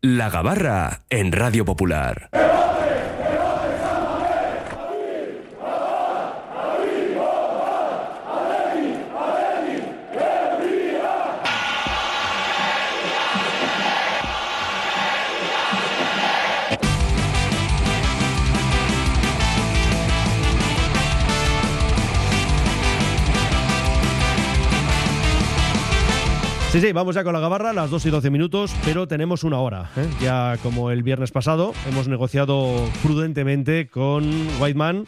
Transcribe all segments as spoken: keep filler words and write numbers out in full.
La Gabarra en Radio Popular. Sí, sí, vamos ya con la Gabarra, las dos y doce minutos, pero tenemos una hora, ¿eh? Ya como el viernes pasado, hemos negociado prudentemente con Whiteman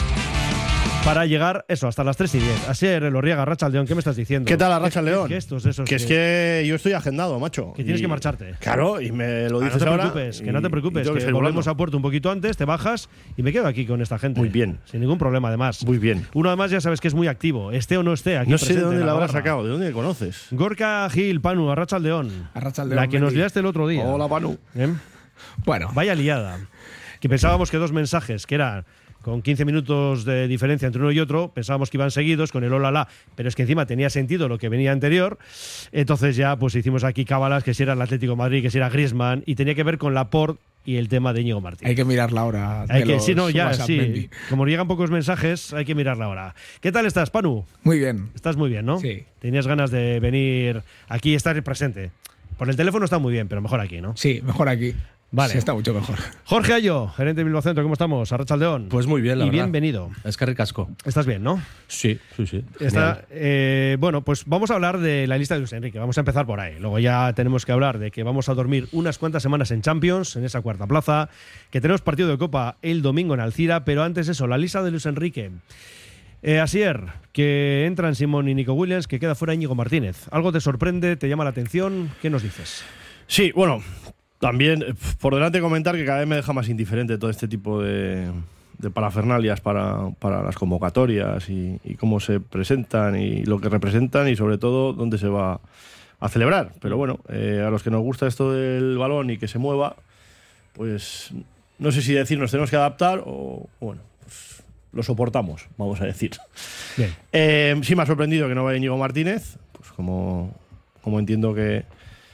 para llegar, eso, hasta las tres y diez. Así es, Elorriaga, Arratsaldeón, ¿qué me estás diciendo? ¿Qué tal, Arratsaldeón? ¿Qué gestos esos? Que es que yo estoy agendado, macho. Que tienes y, que marcharte. Claro, y me lo ah, dices no te ahora. Preocupes, y, que no te preocupes, que, que volvemos a puerto un poquito antes, te bajas y me quedo aquí con esta gente. Muy bien. Sin ningún problema, además. Muy bien. Uno, además, ya sabes que es muy activo, esté o no esté aquí. No sé de dónde la, la habrás sacado, de dónde le conoces. Gorka Gil, Panu, Arratsaldeón. Arratsaldeón. La que nos liaste el otro día. Hola, Panu. ¿Eh? Bueno. Vaya liada. Que pensábamos que dos mensajes, que eran con quince minutos de diferencia entre uno y otro, pensábamos que iban seguidos con el hola la, pero es que encima tenía sentido lo que venía anterior. Entonces ya pues hicimos aquí cábalas, que si era el Atlético de Madrid, que si era Griezmann, y tenía que ver con Laporte y el tema de Íñigo Martínez. Hay que mirar la hora. Hay que, sí, no, ya, sí. Mendy. Como llegan pocos mensajes, hay que mirar la hora. ¿Qué tal estás, Panu? Muy bien. Estás muy bien, ¿no? Sí. Tenías ganas de venir aquí y estar presente. Por el teléfono está muy bien, pero mejor aquí, ¿no? Sí, mejor aquí. Vale. Sí, está mucho mejor. Jorge Ayo, gerente de Bilbao Centro, ¿cómo estamos? Arratsaldeón. Pues muy bien, la y verdad. bienvenido. Es que ricasco. ¿Estás bien, no? Sí, sí, sí. Está, eh, bueno, pues vamos a hablar de la lista de Luis Enrique. Vamos a empezar por ahí. Luego ya tenemos que hablar de que vamos a dormir unas cuantas semanas en Champions, en esa cuarta plaza, que tenemos partido de Copa el domingo en Alcira, pero antes eso, la lista de Luis Enrique. Eh, Asier, que entran Simón y Nico Williams, que queda fuera Íñigo Martínez. ¿Algo te sorprende? ¿Te llama la atención? ¿Qué nos dices? Sí, bueno, también por delante comentar que cada vez me deja más indiferente todo este tipo de, de parafernalias para, para las convocatorias y, y cómo se presentan y lo que representan y sobre todo dónde se va a celebrar. Pero bueno, eh, a los que nos gusta esto del balón y que se mueva, pues no sé si decir nos tenemos que adaptar o bueno, pues lo soportamos, vamos a decir. Bien. Eh, sí me ha sorprendido que no vaya Íñigo Martínez, pues como, como entiendo que,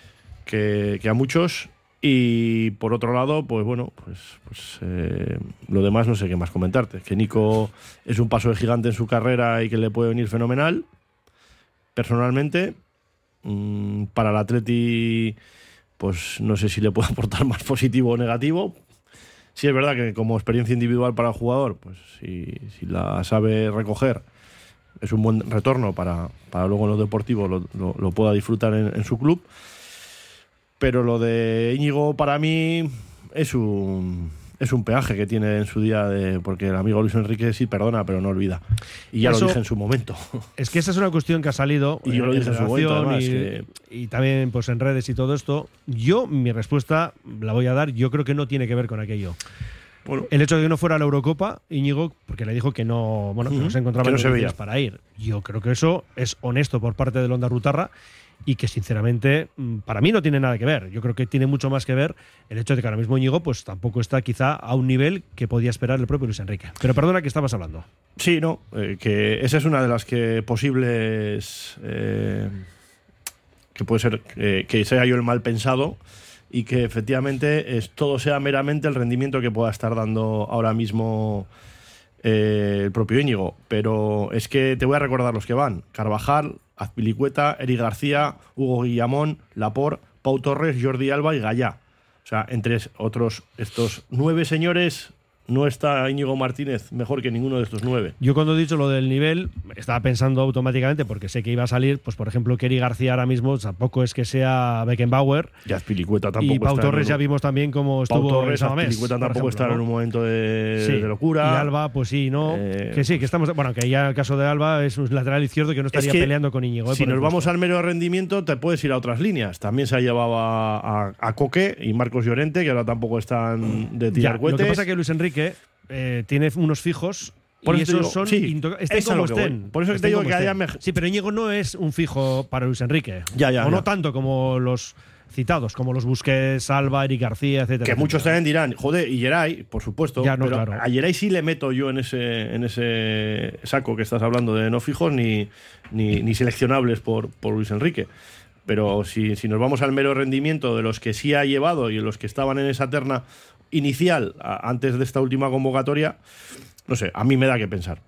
que, que a muchos. Y por otro lado, pues bueno, pues, pues eh, lo demás no sé qué más comentarte. Que Nico es un paso de gigante en su carrera y que le puede venir fenomenal. Personalmente, mmm, para el Atleti, pues no sé si le puede aportar más positivo o negativo. Sí es verdad que como experiencia individual para el jugador, pues si, si la sabe recoger, es un buen retorno para, para luego en lo deportivo lo, lo, lo pueda disfrutar en, en su club. Pero lo de Íñigo para mí es un, es un peaje que tiene en su día, de, porque el amigo Luis Enrique sí perdona, pero no olvida. Y ya Eso, lo dije en su momento. Es que esa es una cuestión que ha salido y yo lo dije en su momento, además, y, que... y también pues en redes y todo esto. Yo, mi respuesta la voy a dar, yo creo que no tiene que ver con aquello. Bueno, el hecho de que no fuera a la Eurocopa, Íñigo, porque le dijo que no, bueno, uh-huh, que no se encontraba en no condiciones para ir. Yo creo que eso es honesto por parte del Onda Rutarra y que sinceramente para mí no tiene nada que ver. Yo creo que tiene mucho más que ver el hecho de que ahora mismo Íñigo pues tampoco está quizá a un nivel que podía esperar el propio Luis Enrique. Pero perdona, que estabas hablando. Sí, no, eh, que esa es una de las que posibles eh, que puede ser eh, que sea yo el mal pensado y que efectivamente es, todo sea meramente el rendimiento que pueda estar dando ahora mismo eh, el propio Íñigo. Pero es que te voy a recordar los que van: Carvajal, Azpilicueta, Eric García, Hugo Guillamón, Laporte, Pau Torres, Jordi Alba y Gallá. O sea, entre otros estos nueve señores, no está Íñigo Martínez mejor que ninguno de estos nueve. Yo cuando he dicho lo del nivel, estaba pensando automáticamente, porque sé que iba a salir, pues por ejemplo, que Eric García ahora mismo tampoco es que sea Beckenbauer. Y Azpilicueta tampoco. Y Pau está Torres un... ya vimos también cómo estuvo Pau Torres, en Samamés. Azpilicueta tampoco ejemplo, está ¿no? en un momento de, sí. de locura. Y Alba, pues sí, no. Eh, que sí, que estamos. Bueno, que ya el caso de Alba es un lateral izquierdo que no estaría es que peleando con Íñigo. ¿eh? Si nos vamos al mero rendimiento, te puedes ir a otras líneas. También se ha llevado a, a, a Coque y Marcos Llorente, que ahora tampoco están de tirar ya, cohetes. Lo que pasa es que Luis Enrique eh, tiene unos fijos. Por y eso esos digo, son sí, intocables. Estén como estén. Por eso estén te digo como que haya estén. mejor. Sí, pero Íñigo no es un fijo para Luis Enrique. Ya, ya, o ya. no tanto como los citados, como los Busquets, Alba, Eric García, etcétera. Que etcétera. muchos también dirán, joder, y Geray, por supuesto. Ya, no, pero claro. a Geray sí le meto yo en ese, en ese saco que estás hablando de no fijos ni, ni, ni seleccionables por, por Luis Enrique. Pero si, si nos vamos al mero rendimiento de los que sí ha llevado y de los que estaban en esa terna inicial a, antes de esta última convocatoria, no sé, a mí me da que pensar.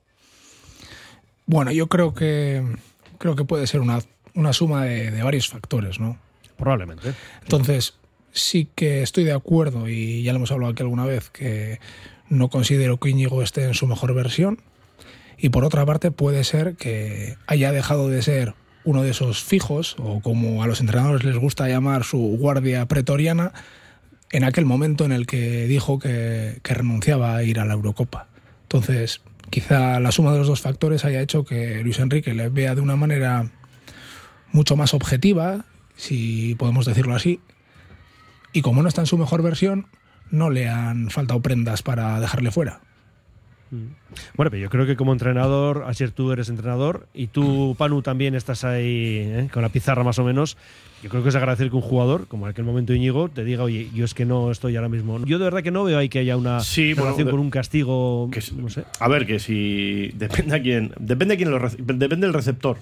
Bueno, yo creo que creo que puede ser una, una suma de, de varios factores, ¿no? Probablemente. Entonces, sí que estoy de acuerdo, y ya lo hemos hablado aquí alguna vez, que no considero que Íñigo esté en su mejor versión. Y por otra parte, puede ser que haya dejado de ser uno de esos fijos, o como a los entrenadores les gusta llamar, su guardia pretoriana, en aquel momento en el que dijo que, que renunciaba a ir a la Eurocopa. Entonces, quizá la suma de los dos factores haya hecho que Luis Enrique le vea de una manera mucho más objetiva, si podemos decirlo así, y como no está en su mejor versión, no le han faltado prendas para dejarle fuera. Bueno, pero yo creo que como entrenador, Asier, tú eres entrenador y tú, Panu, también estás ahí ¿eh? con la pizarra más o menos. Yo creo que es agradecer que un jugador, como en aquel momento Íñigo, te diga, oye, yo es que no estoy ahora mismo. Yo de verdad que no veo ahí que haya una sí, relación bueno, con un castigo, que, no sé. A ver, que si depende a quién, depende a quién lo, depende del receptor.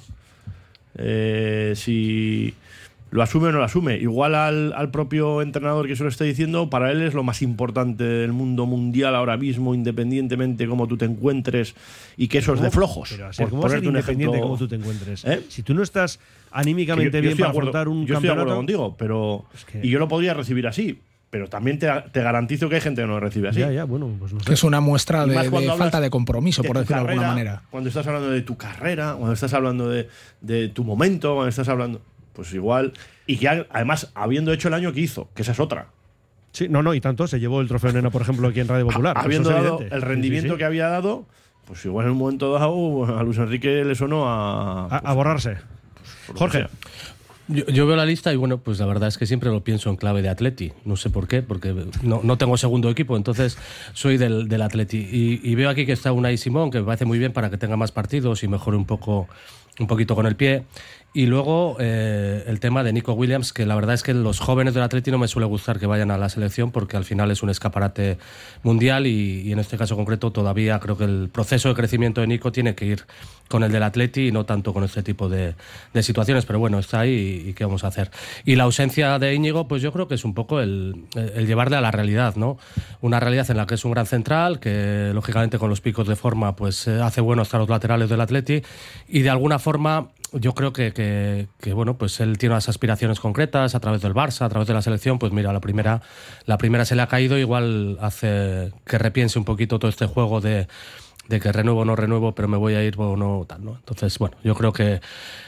Eh, si lo asume o no lo asume. Igual al, al propio entrenador que se lo está diciendo, para él es lo más importante del mundo mundial ahora mismo, independientemente cómo tú te encuentres y que eso es de flojos. Pero, Asier, ¿cómo va a ser independiente cómo tú te encuentres? ¿Eh? Si tú no estás anímicamente yo, yo bien para acuerdo, afrontar un yo campeonato… Yo estoy de acuerdo contigo, pero… Es que… Y yo lo podría recibir así, pero también te, te garantizo que hay gente que no lo recibe así. Ya, ya, bueno, pues no sé. Que es una muestra de, de falta de compromiso, de por decirlo de alguna manera. Cuando estás hablando de tu carrera, cuando estás hablando de, de tu momento, cuando estás hablando… Pues igual… Y que además, habiendo hecho el año que hizo, que esa es otra. Sí, no, no, y tanto. Se llevó el trofeo Nena, por ejemplo, aquí en Radio Popular. Habiendo Eso es dado evidente. el rendimiento sí, sí, sí. que había dado, pues igual en un momento dado a Luis Enrique le sonó a… A, pues, a borrarse. pues, Jorge. Yo, yo veo la lista y bueno, pues la verdad es que siempre lo pienso en clave de Atleti. No sé por qué, porque no, no tengo segundo equipo, entonces soy del, del Atleti. Y, y veo aquí que está Unai Simón, que me parece muy bien para que tenga más partidos y mejore un poco, un poquito con el pie. Y luego eh, el tema de Nico Williams, que la verdad es que los jóvenes del Atleti no me suele gustar que vayan a la selección porque al final es un escaparate mundial y, y en este caso concreto todavía creo que el proceso de crecimiento de Nico tiene que ir con el del Atleti y no tanto con este tipo de, de situaciones, pero bueno, está ahí y, y qué vamos a hacer. Y la ausencia de Íñigo, pues yo creo que es un poco el, el llevarle a la realidad, ¿no? Una realidad en la que es un gran central, que lógicamente con los picos de forma pues hace bueno hasta los laterales del Atleti y de alguna forma yo creo que, que, que bueno, pues él tiene unas aspiraciones concretas a través del Barça, a través de la selección, pues mira, la primera, la primera se le ha caído, igual hace que repiense un poquito todo este juego de, de que renuevo o no renuevo, pero me voy a ir o no tal, ¿no? Entonces, bueno, yo creo que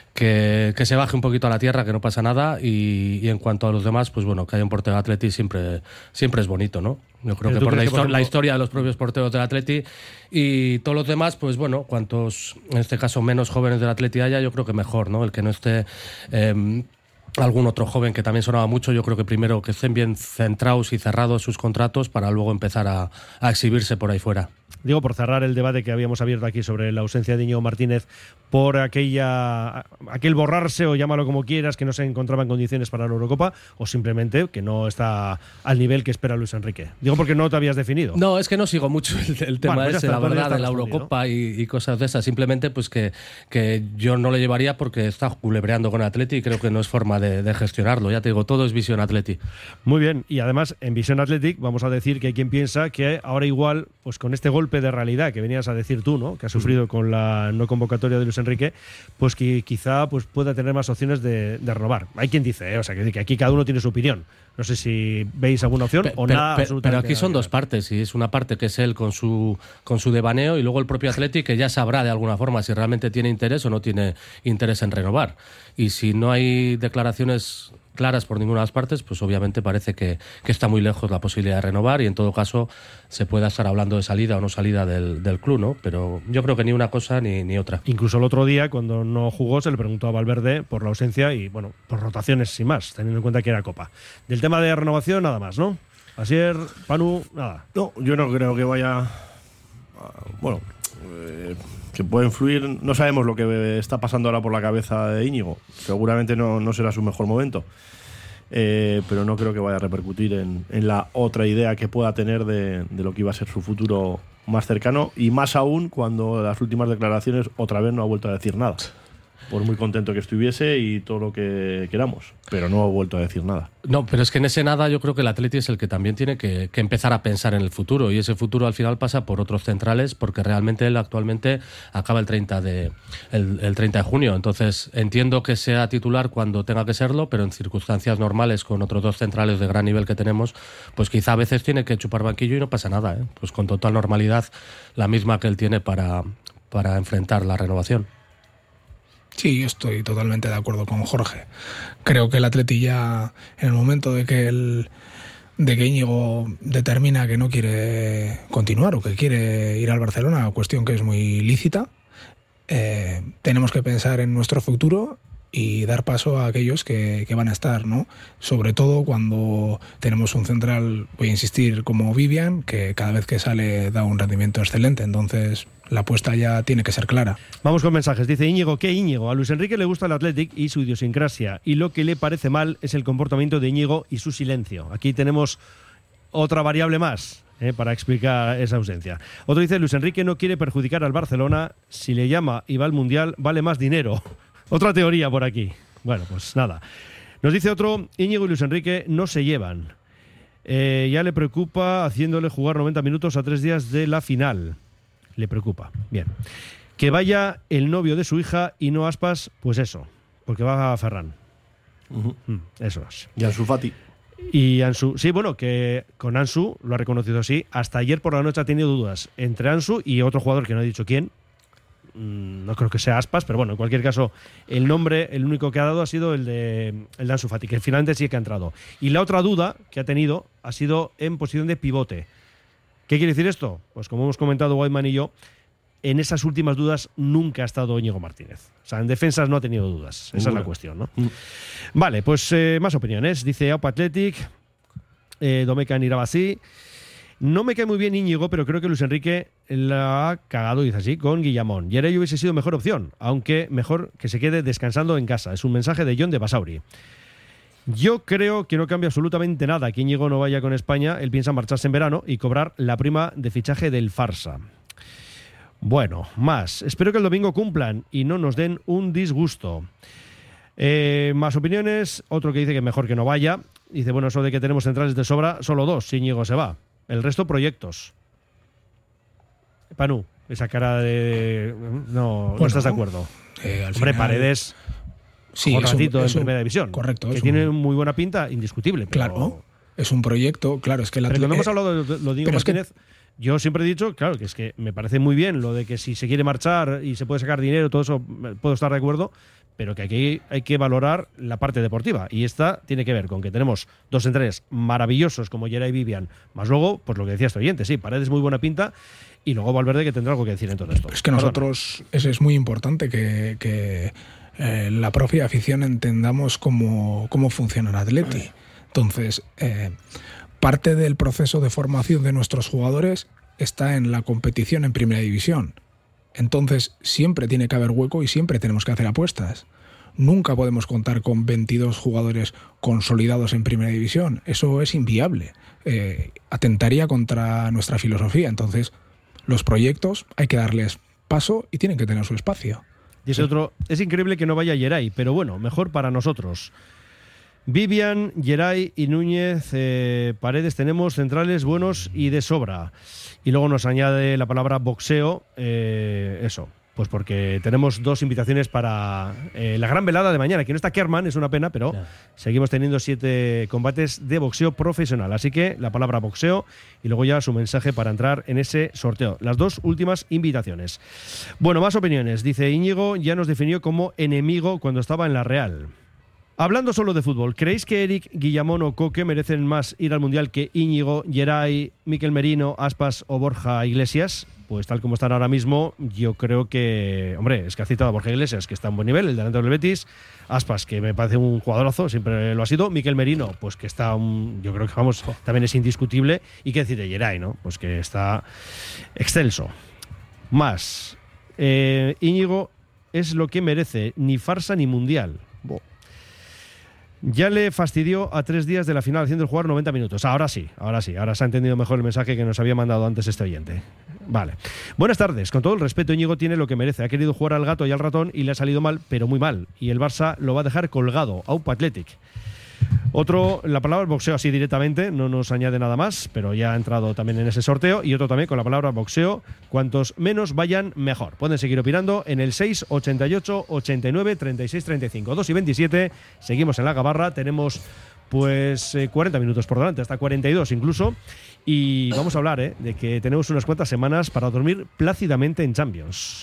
Que, que se baje un poquito a la tierra, que no pasa nada y, y en cuanto a los demás, pues bueno, que haya un portero de Atleti siempre, siempre es bonito, ¿no? Yo creo que por la, que, por ejemplo, la historia de los propios porteros del Atleti y todos los demás, pues bueno, cuantos, en este caso, menos jóvenes del Atleti haya, yo creo que mejor, ¿no? El que no esté… Eh, algún otro joven que también sonaba mucho, yo creo que primero que estén bien centrados y cerrados sus contratos para luego empezar a, a exhibirse por ahí fuera. Digo, por cerrar el debate que habíamos abierto aquí sobre la ausencia de Íñigo Martínez por aquella aquel borrarse, o llámalo como quieras, que no se encontraba en condiciones para la Eurocopa, o simplemente que no está al nivel que espera Luis Enrique. Digo porque no te habías definido. No, es que no sigo mucho el, el tema bueno, pues ese, está, la verdad, de la Eurocopa y, y cosas de esas. Simplemente pues que, que yo no le llevaría porque está culebreando con Atleti y creo que no es forma de, de gestionarlo. Ya te digo, todo es visión Atleti. Muy bien, y además en visión Athletic vamos a decir que hay quien piensa que ahora igual, pues con este golpe de realidad que venías a decir tú, ¿no? Que has sufrido con la no convocatoria de Luis Enrique, pues que quizá pues pueda tener más opciones de, de renovar. Hay quien dice, ¿eh? O sea, que, que aquí cada uno tiene su opinión. No sé si veis alguna opción pe, o pero, nada. Pe, pero aquí son dos partes, y es una parte que es él con su con su devaneo y luego el propio Athletic, que ya sabrá de alguna forma si realmente tiene interés o no tiene interés en renovar. Y si no hay declaraciones claras por ninguna de las partes, pues obviamente parece que, que está muy lejos la posibilidad de renovar y en todo caso se pueda estar hablando de salida o no salida del, del club, ¿no? Pero yo creo que ni una cosa ni, ni otra. Incluso el otro día, cuando no jugó, se le preguntó a Valverde por la ausencia y, bueno, por rotaciones sin más, teniendo en cuenta que era Copa. Del tema de renovación, nada más, ¿no? Asier, Panu, nada. No, yo no creo que vaya… Bueno… Eh, que puede influir, no sabemos lo que está pasando ahora por la cabeza de Íñigo, seguramente no, no será su mejor momento, eh, pero no creo que vaya a repercutir en, en la otra idea que pueda tener de, de lo que iba a ser su futuro más cercano, y más aún cuando las últimas declaraciones otra vez no ha vuelto a decir nada. por muy contento que estuviese y todo lo que queramos, pero no ha vuelto a decir nada. No, pero es que en ese nada yo creo que el Atleti es el que también tiene que, que empezar a pensar en el futuro, y ese futuro al final pasa por otros centrales, porque realmente él actualmente acaba el treinta de, el, el treinta de junio, entonces entiendo que sea titular cuando tenga que serlo, pero en circunstancias normales con otros dos centrales de gran nivel que tenemos, pues quizá a veces tiene que chupar banquillo y no pasa nada, ¿eh? Pues con total normalidad, la misma que él tiene para, para enfrentar la renovación. Sí, yo estoy totalmente de acuerdo con Jorge. Creo que el Atleti ya, en el momento de que el de que Íñigo determina que no quiere continuar o que quiere ir al Barcelona, cuestión que es muy lícita, eh, tenemos que pensar en nuestro futuro y dar paso a aquellos que, que van a estar, ¿no? Sobre todo cuando tenemos un central, voy a insistir, como Vivian, que cada vez que sale da un rendimiento excelente, entonces la apuesta ya tiene que ser clara. Vamos con mensajes. Dice Íñigo, ¿qué Íñigo? A Luis Enrique le gusta el Athletic y su idiosincrasia, y lo que le parece mal es el comportamiento de Íñigo y su silencio. Aquí tenemos otra variable más eh, para explicar esa ausencia. Otro dice, Luis Enrique no quiere perjudicar al Barcelona, si le llama y va al Mundial vale más dinero. Otra teoría por aquí. Bueno, pues nada. Nos dice otro, Íñigo y Luis Enrique no se llevan. Eh, ya le preocupa haciéndole jugar noventa minutos a tres días de la final. Le preocupa. Bien. Que vaya el novio de su hija y no Aspas, pues eso. Porque va a Ferran. Uh-huh. Mm, eso es. Y Ansu Fati. Y Ansu, sí, bueno, que con Ansu, lo ha reconocido así, hasta ayer por la noche ha tenido dudas entre Ansu y otro jugador que no he dicho quién. No creo que sea Aspas, pero bueno, en cualquier caso, el nombre, el único que ha dado ha sido el de, el de Ansu Fati, que finalmente sí que ha entrado. Y la otra duda que ha tenido ha sido en posición de pivote. ¿Qué quiere decir esto? Pues como hemos comentado Whiteman y yo, en esas últimas dudas nunca ha estado Íñigo Martínez. O sea, en defensas no ha tenido dudas. Esa Ninguna. Es la cuestión, ¿no? Mm. Vale, pues eh, más opiniones. Dice Aupa Athletic, eh, Domecan Irabasí. No me cae muy bien Íñigo, pero creo que Luis Enrique la ha cagado, dice así, con Guillamón. Yeray hubiese sido mejor opción, aunque mejor que se quede descansando en casa. Es un mensaje de John de Basauri. Yo creo que no cambia absolutamente nada que Íñigo no vaya con España. Él piensa marcharse en verano y cobrar la prima de fichaje del Farsa. Bueno, más. Espero que el domingo cumplan y no nos den un disgusto. Eh, más opiniones. Otro que dice que mejor que no vaya. Dice, bueno, eso de que tenemos centrales de sobra, solo dos, si Íñigo se va. El resto, proyectos. Panu, esa cara de... No, bueno, no estás de acuerdo. Eh, al Hombre, final... Paredes... Sí, un ratito un, en un, primera división. Correcto. Que tiene un... muy buena pinta, indiscutible. Pero... Claro, es un proyecto, claro, es que la Pero cuando eh, hemos hablado de lo digo Martínez, es que... yo siempre he dicho, claro, que es que me parece muy bien lo de que si se quiere marchar y se puede sacar dinero, todo eso puedo estar de acuerdo, pero que aquí hay que valorar la parte deportiva. Y esta tiene que ver con que tenemos dos centrales maravillosos como Yeray y Vivian, más luego, pues lo que decía este oyente, sí, Paredes muy buena pinta, y luego Valverde que tendrá algo que decir en todo esto. Es que nosotros, eso es muy importante que... que... Eh, la propia afición entendamos cómo, cómo funciona el Atleti. Entonces, eh, parte del proceso de formación de nuestros jugadores está en la competición en Primera División. Entonces, siempre tiene que haber hueco y siempre tenemos que hacer apuestas. Nunca podemos contar con veintidós jugadores consolidados en Primera División. Eso es inviable. Eh, atentaría contra nuestra filosofía. Entonces, los proyectos hay que darles paso y tienen que tener su espacio. Dice sí. Otro, es increíble que no vaya Yeray, pero bueno, mejor para nosotros. Vivian, Yeray y Núñez, eh, Paredes, tenemos centrales buenos y de sobra. Y luego nos añade la palabra boxeo, eh, eso, pues porque tenemos dos invitaciones para eh, la gran velada de mañana. Que no está Kerman, es una pena, pero yeah. Seguimos teniendo siete combates de boxeo profesional. Así que la palabra boxeo y luego ya su mensaje para entrar en ese sorteo. Las dos últimas invitaciones. Bueno, más opiniones. Dice Íñigo, ya nos definió como enemigo cuando estaba en la Real. Hablando solo de fútbol, ¿creéis que Eric, Guillamón o Coque merecen más ir al Mundial que Íñigo, Yeray, Mikel Merino, Aspas o Borja Iglesias? Pues tal como están ahora mismo, yo creo que... Hombre, es que ha citado a Borja Iglesias, que está en buen nivel, el delantero del Betis. Aspas, que me parece un jugadorazo, siempre lo ha sido. Mikel Merino, pues que está... Un, yo creo que, vamos, también es indiscutible. Y qué decir de Yeray, ¿no? Pues que está excelso. Más. Eh, Íñigo es lo que merece, ni farsa ni Mundial. Bo. Ya le fastidió a tres días de la final haciendo el jugar noventa minutos. Ahora sí, ahora sí, ahora se ha entendido mejor el mensaje que nos había mandado antes este oyente. Vale. Buenas tardes. Con todo el respeto, Íñigo tiene lo que merece. Ha querido jugar al gato y al ratón y le ha salido mal, pero muy mal. Y el Barça lo va a dejar colgado. Aupa Athletic. Otro, la palabra boxeo así directamente, no nos añade nada más, pero ya ha entrado también en ese sorteo. Y otro también con la palabra boxeo, cuantos menos vayan, mejor. Pueden seguir opinando en el seis ochenta y ocho ochenta y nueve treinta y seis treinta y cinco. dos y veintisiete, seguimos en la gabarra, tenemos pues eh, cuarenta minutos por delante, hasta cuarenta y dos incluso. Y vamos a hablar eh, de que tenemos unas cuantas semanas para dormir plácidamente en Champions.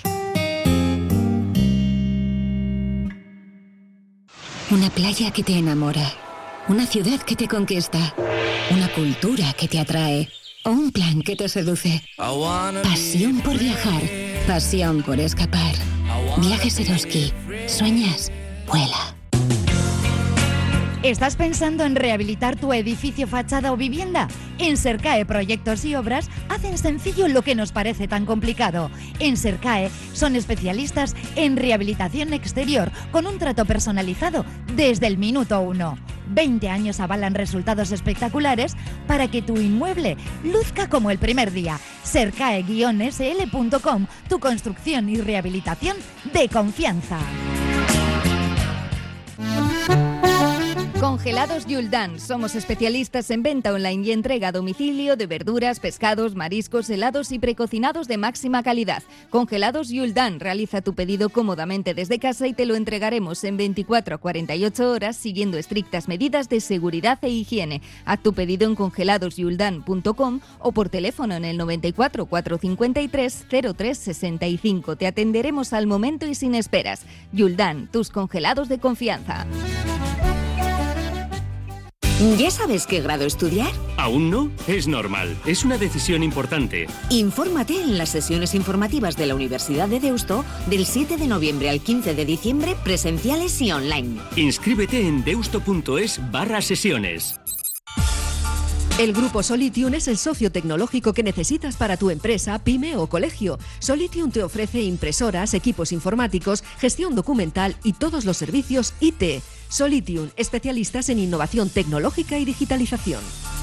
Una playa que te enamora, una ciudad que te conquista, una cultura que te atrae o un plan que te seduce. Pasión por viajar, pasión por escapar. Viajes Eroski. ¿Sueñas? Vuela. ¿Estás pensando en rehabilitar tu edificio, fachada o vivienda? En Sercae Proyectos y Obras hacen sencillo lo que nos parece tan complicado. En Sercae son especialistas en rehabilitación exterior con un trato personalizado desde el minuto uno. veinte años avalan resultados espectaculares para que tu inmueble luzca como el primer día. Sercae guion ese ele punto com, tu construcción y rehabilitación de confianza. Congelados Yuldan. Somos especialistas en venta online y entrega a domicilio de verduras, pescados, mariscos, helados y precocinados de máxima calidad. Congelados Yuldan. Realiza tu pedido cómodamente desde casa y te lo entregaremos en veinticuatro a cuarenta y ocho horas siguiendo estrictas medidas de seguridad e higiene. Haz tu pedido en congelados yuldan punto com o por teléfono en el noventa y cuatro cuatrocientos cincuenta y tres cero tres sesenta y cinco. Te atenderemos al momento y sin esperas. Yuldan, tus congelados de confianza. ¿Ya sabes qué grado estudiar? ¿Aún no? Es normal. Es una decisión importante. Infórmate en las sesiones informativas de la Universidad de Deusto del siete de noviembre al quince de diciembre, presenciales y online. Inscríbete en deusto.es barra sesiones. El Grupo Solitium es el socio tecnológico que necesitas para tu empresa, pyme o colegio. Solitium te ofrece impresoras, equipos informáticos, gestión documental y todos los servicios I T. Solitium, especialistas en innovación tecnológica y digitalización.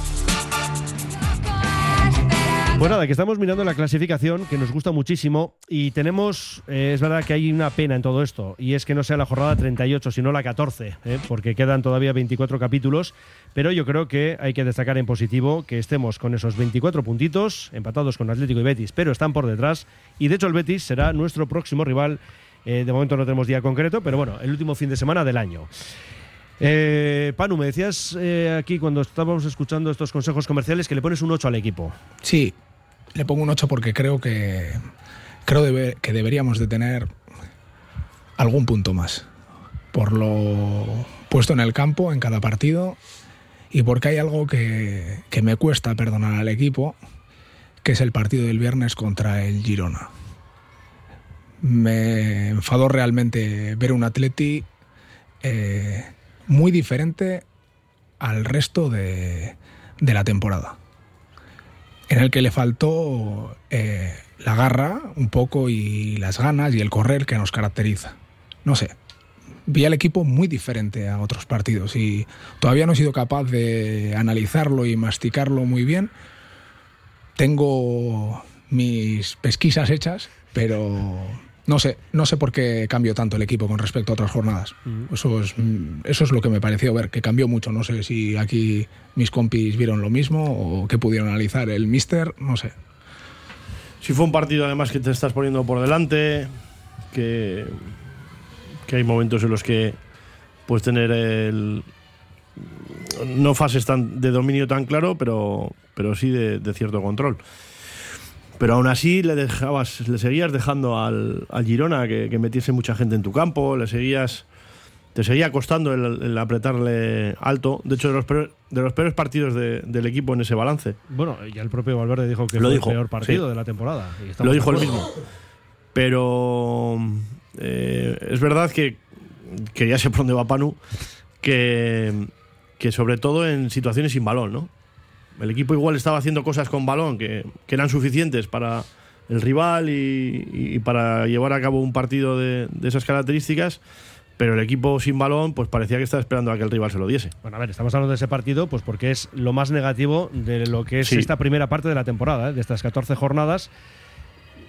Pues nada, que estamos mirando la clasificación, que nos gusta muchísimo, y tenemos, eh, es verdad que hay una pena en todo esto, y es que no sea la jornada treinta y ocho, sino la catorce, eh, porque quedan todavía veinticuatro capítulos, pero yo creo que hay que destacar en positivo que estemos con esos veinticuatro puntitos, empatados con Atlético y Betis, pero están por detrás, y de hecho el Betis será nuestro próximo rival. Eh, de momento no tenemos día concreto, pero bueno, el último fin de semana del año. Eh, Panu, me decías eh, aquí cuando estábamos escuchando estos consejos comerciales que le pones un ocho al equipo. Sí, le pongo un ocho porque creo que creo debe, que deberíamos de tener algún punto más por lo puesto en el campo en cada partido y porque hay algo que, que me cuesta perdonar al equipo, que es el partido del viernes contra el Girona. Me enfadó realmente ver un Atleti eh, muy diferente al resto de, de la temporada, en el que le faltó eh, la garra un poco y las ganas y el correr que nos caracteriza. No sé, vi al equipo muy diferente a otros partidos y todavía no he sido capaz de analizarlo y masticarlo muy bien. Tengo mis pesquisas hechas, pero no sé, no sé por qué cambió tanto el equipo con respecto a otras jornadas. Mm. Eso es, eso es lo que me pareció ver, que cambió mucho. No sé si aquí mis compis vieron lo mismo o qué pudieron analizar el míster, no sé. Si fue un partido además que te estás poniendo por delante, que, que hay momentos en los que puedes tener el no fases tan, de dominio tan claro, pero, pero sí de, de cierto control. Pero aún así le dejabas, le seguías dejando al, al Girona que, que metiese mucha gente en tu campo, le seguías, te seguía costando el, el apretarle alto. De hecho, de los peores, de los peores partidos de, del equipo en ese balance. Bueno, ya el propio Valverde dijo que lo fue dijo, el peor partido sí. de la temporada. Lo dijo él mismo. Pero eh, es verdad que, que ya sé por dónde va Panu, que, que sobre todo en situaciones sin balón, ¿no? El equipo igual estaba haciendo cosas con balón que, que eran suficientes para el rival y, y para llevar a cabo un partido de, de esas características, pero el equipo sin balón pues parecía que estaba esperando a que el rival se lo diese. Bueno, a ver, estamos hablando de ese partido pues porque es lo más negativo de lo que es sí. esta primera parte de la temporada, ¿eh? De estas catorce jornadas.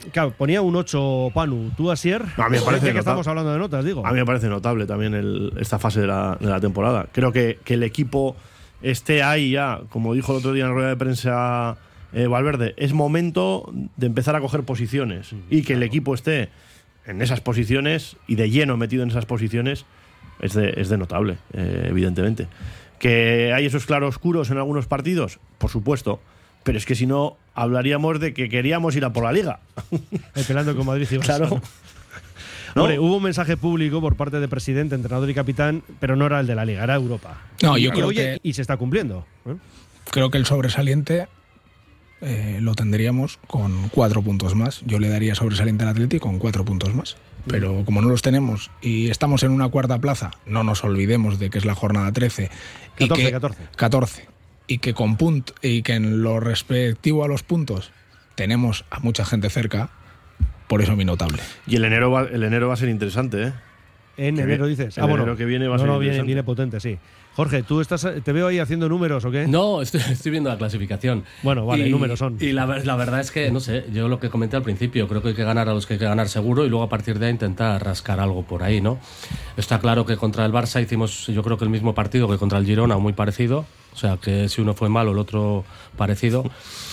claro, ponía un ocho Panu. ¿Tú, Asier? A mí me parece que notable. estamos hablando de notas, digo. A mí me parece notable también el, esta fase de la, de la temporada. Creo que, que el equipo esté ahí ya, como dijo el otro día en la rueda de prensa eh, Valverde, es momento de empezar a coger posiciones. Mm, y que claro. el equipo esté en esas posiciones y de lleno metido en esas posiciones es de, es de notable, eh, evidentemente. ¿Que hay esos claroscuros en algunos partidos? Por supuesto. Pero es que si no, hablaríamos de que queríamos ir a por la Liga. Pelando con Madrid y Barça. Claro. ¿No? Hombre, hubo un mensaje público por parte de presidente, entrenador y capitán, pero no era el de la Liga, era Europa. No, yo y, creo oye, que y se está cumpliendo. ¿eh? Creo que el sobresaliente eh, lo tendríamos con cuatro puntos más. Yo le daría sobresaliente al Atlético con cuatro puntos más. Pero como no los tenemos y estamos en una cuarta plaza, no nos olvidemos de que es la jornada trece. catorce, y que, catorce. catorce. Y que con punt, y que en lo respectivo a los puntos tenemos a mucha gente cerca, por eso mi notable. Y el enero va, el enero va a ser interesante, ¿eh? En que enero vi, dices. El ah, bueno, enero que viene va a no, ser no, interesante. Viene, viene potente, sí. Jorge, ¿tú estás, te veo ahí haciendo números o qué? No, estoy, estoy viendo la clasificación. Bueno, vale, y, números son. Y la, la verdad es que, no sé, yo lo que comenté al principio, creo que hay que ganar a los que hay que ganar seguro y luego a partir de ahí intentar rascar algo por ahí, ¿no? Está claro que contra el Barça hicimos, yo creo que el mismo partido que contra el Girona, muy parecido. O sea, que si uno fue malo, el otro parecido.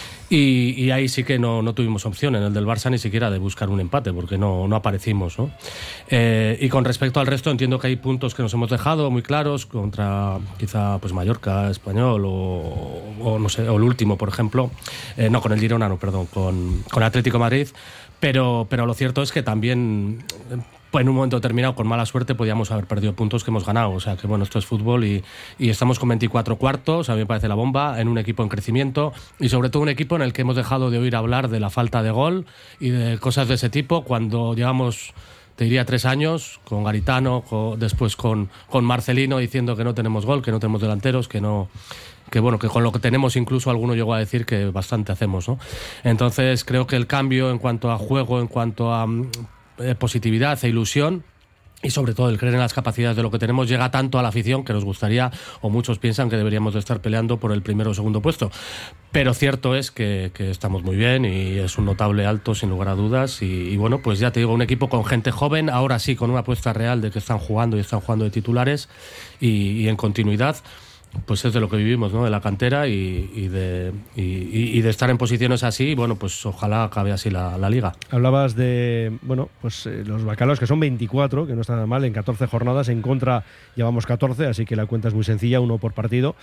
Y, y ahí sí que no, no tuvimos opción en el del Barça ni siquiera de buscar un empate, porque no, no aparecimos, ¿no? Eh, y con respecto al resto, entiendo que hay puntos que nos hemos dejado muy claros contra quizá pues Mallorca, Español o, o no sé, o el último, por ejemplo. Eh, no, con el Girona, no, perdón, con, con Atlético de Madrid. Pero, pero lo cierto es que también, pues en un momento determinado, con mala suerte, podíamos haber perdido puntos que hemos ganado. O sea que bueno, esto es fútbol y, y estamos con veinticuatro cuartos, a mí me parece la bomba, en un equipo en crecimiento y sobre todo un equipo en el que hemos dejado de oír hablar de la falta de gol y de cosas de ese tipo cuando llevamos, te diría, tres años con Garitano, con, después con, con Marcelino diciendo que no tenemos gol, que no tenemos delanteros, que no... que bueno, que con lo que tenemos incluso alguno llegó a decir que bastante hacemos, ¿no? Entonces creo que el cambio en cuanto a juego, en cuanto a eh, positividad e ilusión y sobre todo el creer en las capacidades de lo que tenemos llega tanto a la afición que nos gustaría, o muchos piensan que deberíamos de estar peleando por el primero o segundo puesto. Pero cierto es que, que estamos muy bien y es un notable alto sin lugar a dudas y, y bueno, pues ya te digo, un equipo con gente joven, ahora sí con una apuesta real de que están jugando y están jugando de titulares y, y en continuidad. Pues es de lo que vivimos, ¿no? De la cantera y, y, de, y, y de estar en posiciones así. Bueno, pues ojalá acabe así la, la liga. Hablabas de, bueno, pues eh, los bacalaos, que son veinticuatro, que no está nada mal, en catorce jornadas. En contra llevamos catorce, así que la cuenta es muy sencilla, uno por partido.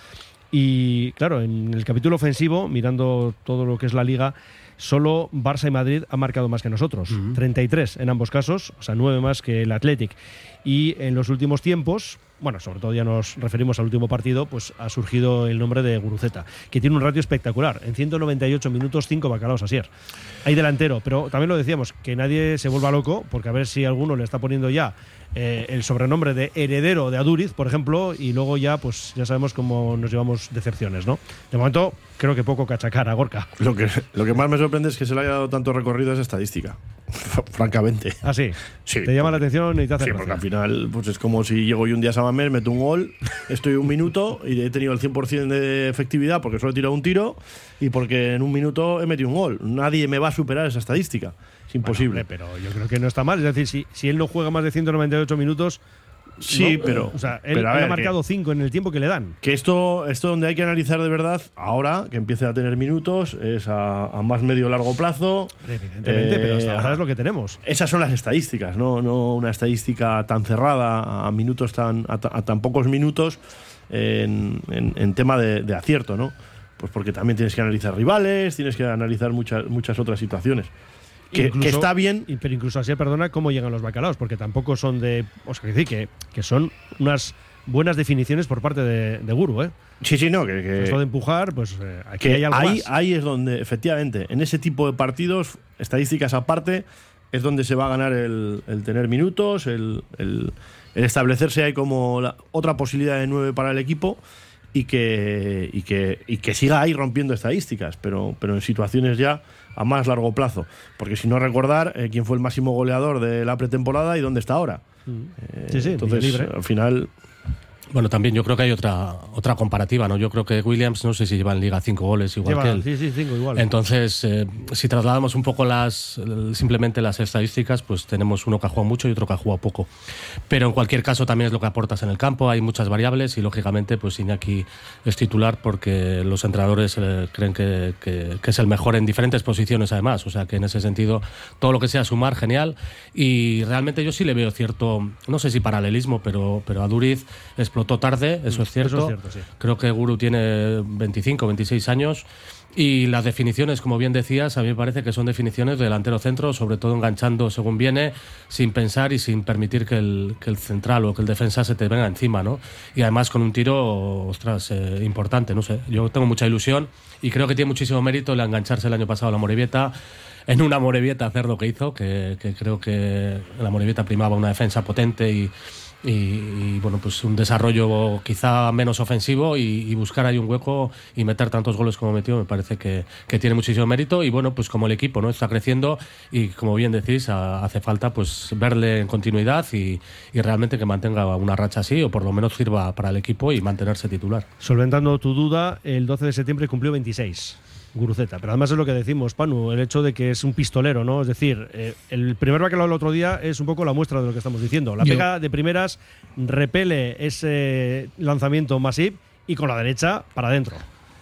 Y claro, en el capítulo ofensivo, mirando todo lo que es la liga, solo Barça y Madrid han marcado más que nosotros. Uh-huh. treinta y tres en ambos casos, o sea, nueve más que el Athletic. Y en los últimos tiempos, bueno, sobre todo ya nos referimos al último partido, pues ha surgido el nombre de Guruceta, que tiene un ratio espectacular. En ciento noventa y ocho minutos, cinco bacalaos, Asier. Hay delantero, pero también lo decíamos, que nadie se vuelva loco, porque a ver si alguno le está poniendo ya eh, el sobrenombre de heredero de Aduriz, por ejemplo, y luego ya, pues ya sabemos cómo nos llevamos decepciones, ¿no? De momento, creo que poco cachacar a Gorka. Lo que, lo que más me sorprende es que se le haya dado tanto recorrido a esa estadística. Francamente. ¿Ah, sí? Sí. ¿Te llama la atención y te hace Sí, gracia? porque al final pues es como si llego yo un día a Samamés, meto un gol, estoy un minuto y he tenido el cien por ciento de efectividad porque solo he tirado un tiro y porque en un minuto he metido un gol. Nadie me va a superar esa estadística. Es imposible. Bueno, hombre, pero yo creo que no está mal. Es decir, si, si él no juega más de ciento noventa y ocho minutos... Sí, ¿no? pero. O sea, él, pero a él ver, ha marcado cinco en el tiempo que le dan. Que esto, esto donde hay que analizar de verdad, ahora que empiece a tener minutos, es a, a más medio largo plazo. Evidentemente, eh, pero hasta ahora es lo que tenemos. Esas son las estadísticas, no, no una estadística tan cerrada, a minutos tan, a, a tan pocos minutos en, en, en tema de, de acierto, ¿no? Pues porque también tienes que analizar rivales, tienes que analizar muchas, muchas otras situaciones. Que, incluso, que está bien. Pero incluso así, perdona, cómo llegan los bacalaos, porque tampoco son de. O sea, que decir que, que son unas buenas definiciones por parte de, de Guru, ¿eh? Sí, sí, no. Que, que esto de empujar, pues eh, aquí que hay algo ahí, más. Ahí es donde, efectivamente, en ese tipo de partidos, estadísticas aparte, es donde se va a ganar el, el tener minutos, el, el, el establecerse ahí como la, otra posibilidad de nueve para el equipo. Y que, y, que, y que siga ahí rompiendo estadísticas, pero, pero en situaciones ya a más largo plazo. Porque si no recordar eh, quién fue el máximo goleador de la pretemporada y dónde está ahora. Mm. Eh, sí, sí, entonces, libre. al final, Bueno, también yo creo que hay otra otra comparativa, ¿no? Yo creo que Williams, no sé si lleva en Liga cinco goles igual lleva, que él. Sí, sí, cinco igual. Entonces, eh, si trasladamos un poco las simplemente las estadísticas, pues tenemos uno que ha jugado mucho y otro que ha jugado poco. Pero en cualquier caso también es lo que aportas en el campo, hay muchas variables y lógicamente pues Iñaki es titular porque los entrenadores eh, creen que, que, que es el mejor en diferentes posiciones además. O sea que en ese sentido, todo lo que sea sumar, genial. Y realmente yo sí le veo cierto, no sé si paralelismo, pero, pero a Duriz explotó tarde, eso es cierto. Eso es cierto, sí. Creo que Guru tiene veinticinco, veintiséis años y las definiciones, como bien decías, a mí me parece que son definiciones de delantero centro, sobre todo enganchando según viene, sin pensar y sin permitir que el, que el central o que el defensa se te venga encima, ¿no? Y además con un tiro, ostras, eh, importante, no sé. Yo tengo mucha ilusión y creo que tiene muchísimo mérito el engancharse el año pasado a la Morevieta, en una Morevieta hacer lo que hizo, que, que creo que la Morevieta primaba una defensa potente y Y, y bueno, pues un desarrollo quizá menos ofensivo y, y buscar ahí un hueco y meter tantos goles como metió me parece que, que tiene muchísimo mérito. Y bueno, pues como el equipo no está creciendo y como bien decís, a, hace falta pues verle en continuidad y, y realmente que mantenga una racha así o por lo menos sirva para el equipo y mantenerse titular. Solventando tu duda, el doce de septiembre cumplió veintiséis. Guruceta, pero además es lo que decimos, Panu, el hecho de que es un pistolero, ¿no? Es decir, eh, el primer bacalao del otro día es un poco la muestra de lo que estamos diciendo. La Yo. pega de primeras, repele ese lanzamiento Masip y con la derecha para adentro.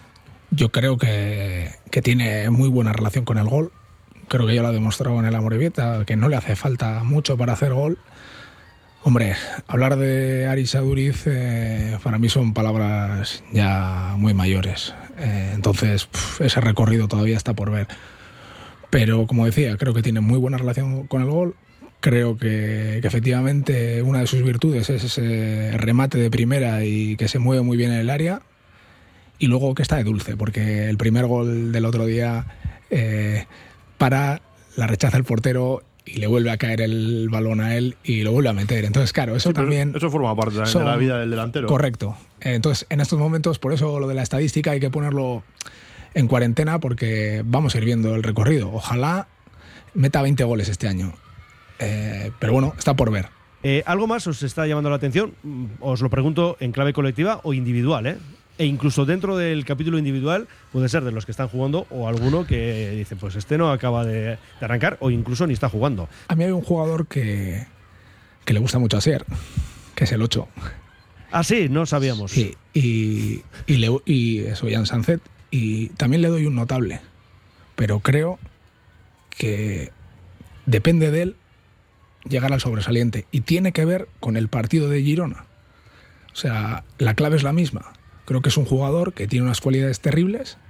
Yo creo que, que tiene muy buena relación con el gol. Creo que ya lo ha demostrado en el Amorebieta, que no le hace falta mucho para hacer gol. Hombre, hablar de Aris Aduriz eh, para mí son palabras ya muy mayores. Eh, entonces, pf, ese recorrido todavía está por ver. Pero, como decía, creo que tiene muy buena relación con el gol. Creo que, que efectivamente una de sus virtudes es ese remate de primera y que se mueve muy bien en el área. Y luego que está de dulce, porque el primer gol del otro día eh, para, la rechaza el portero y le vuelve a caer el balón a él y lo vuelve a meter. Entonces, claro, eso Sí, pero también... Eso forma parte también son- de la vida del delantero. Correcto. Entonces, en estos momentos, por eso lo de la estadística hay que ponerlo en cuarentena porque vamos a ir viendo el recorrido. Ojalá meta veinte goles este año. Eh, pero bueno, está por ver. Eh, ¿Algo más os está llamando la atención? Mm, Os lo pregunto en clave colectiva o individual, ¿eh? E incluso dentro del capítulo individual puede ser de los que están jugando o alguno que dice, pues este no acaba de, de arrancar o incluso ni está jugando. A mí hay un jugador que, que le gusta mucho a Asier, que es el ocho. Ah, sí, no sabíamos. Sí, y, y, le, y eso, Jan Sanzet. Y también le doy un notable, pero creo que depende de él llegar al sobresaliente y tiene que ver con el partido de Girona. O sea, la clave es la misma. Creo que es un jugador que tiene unas cualidades terribles,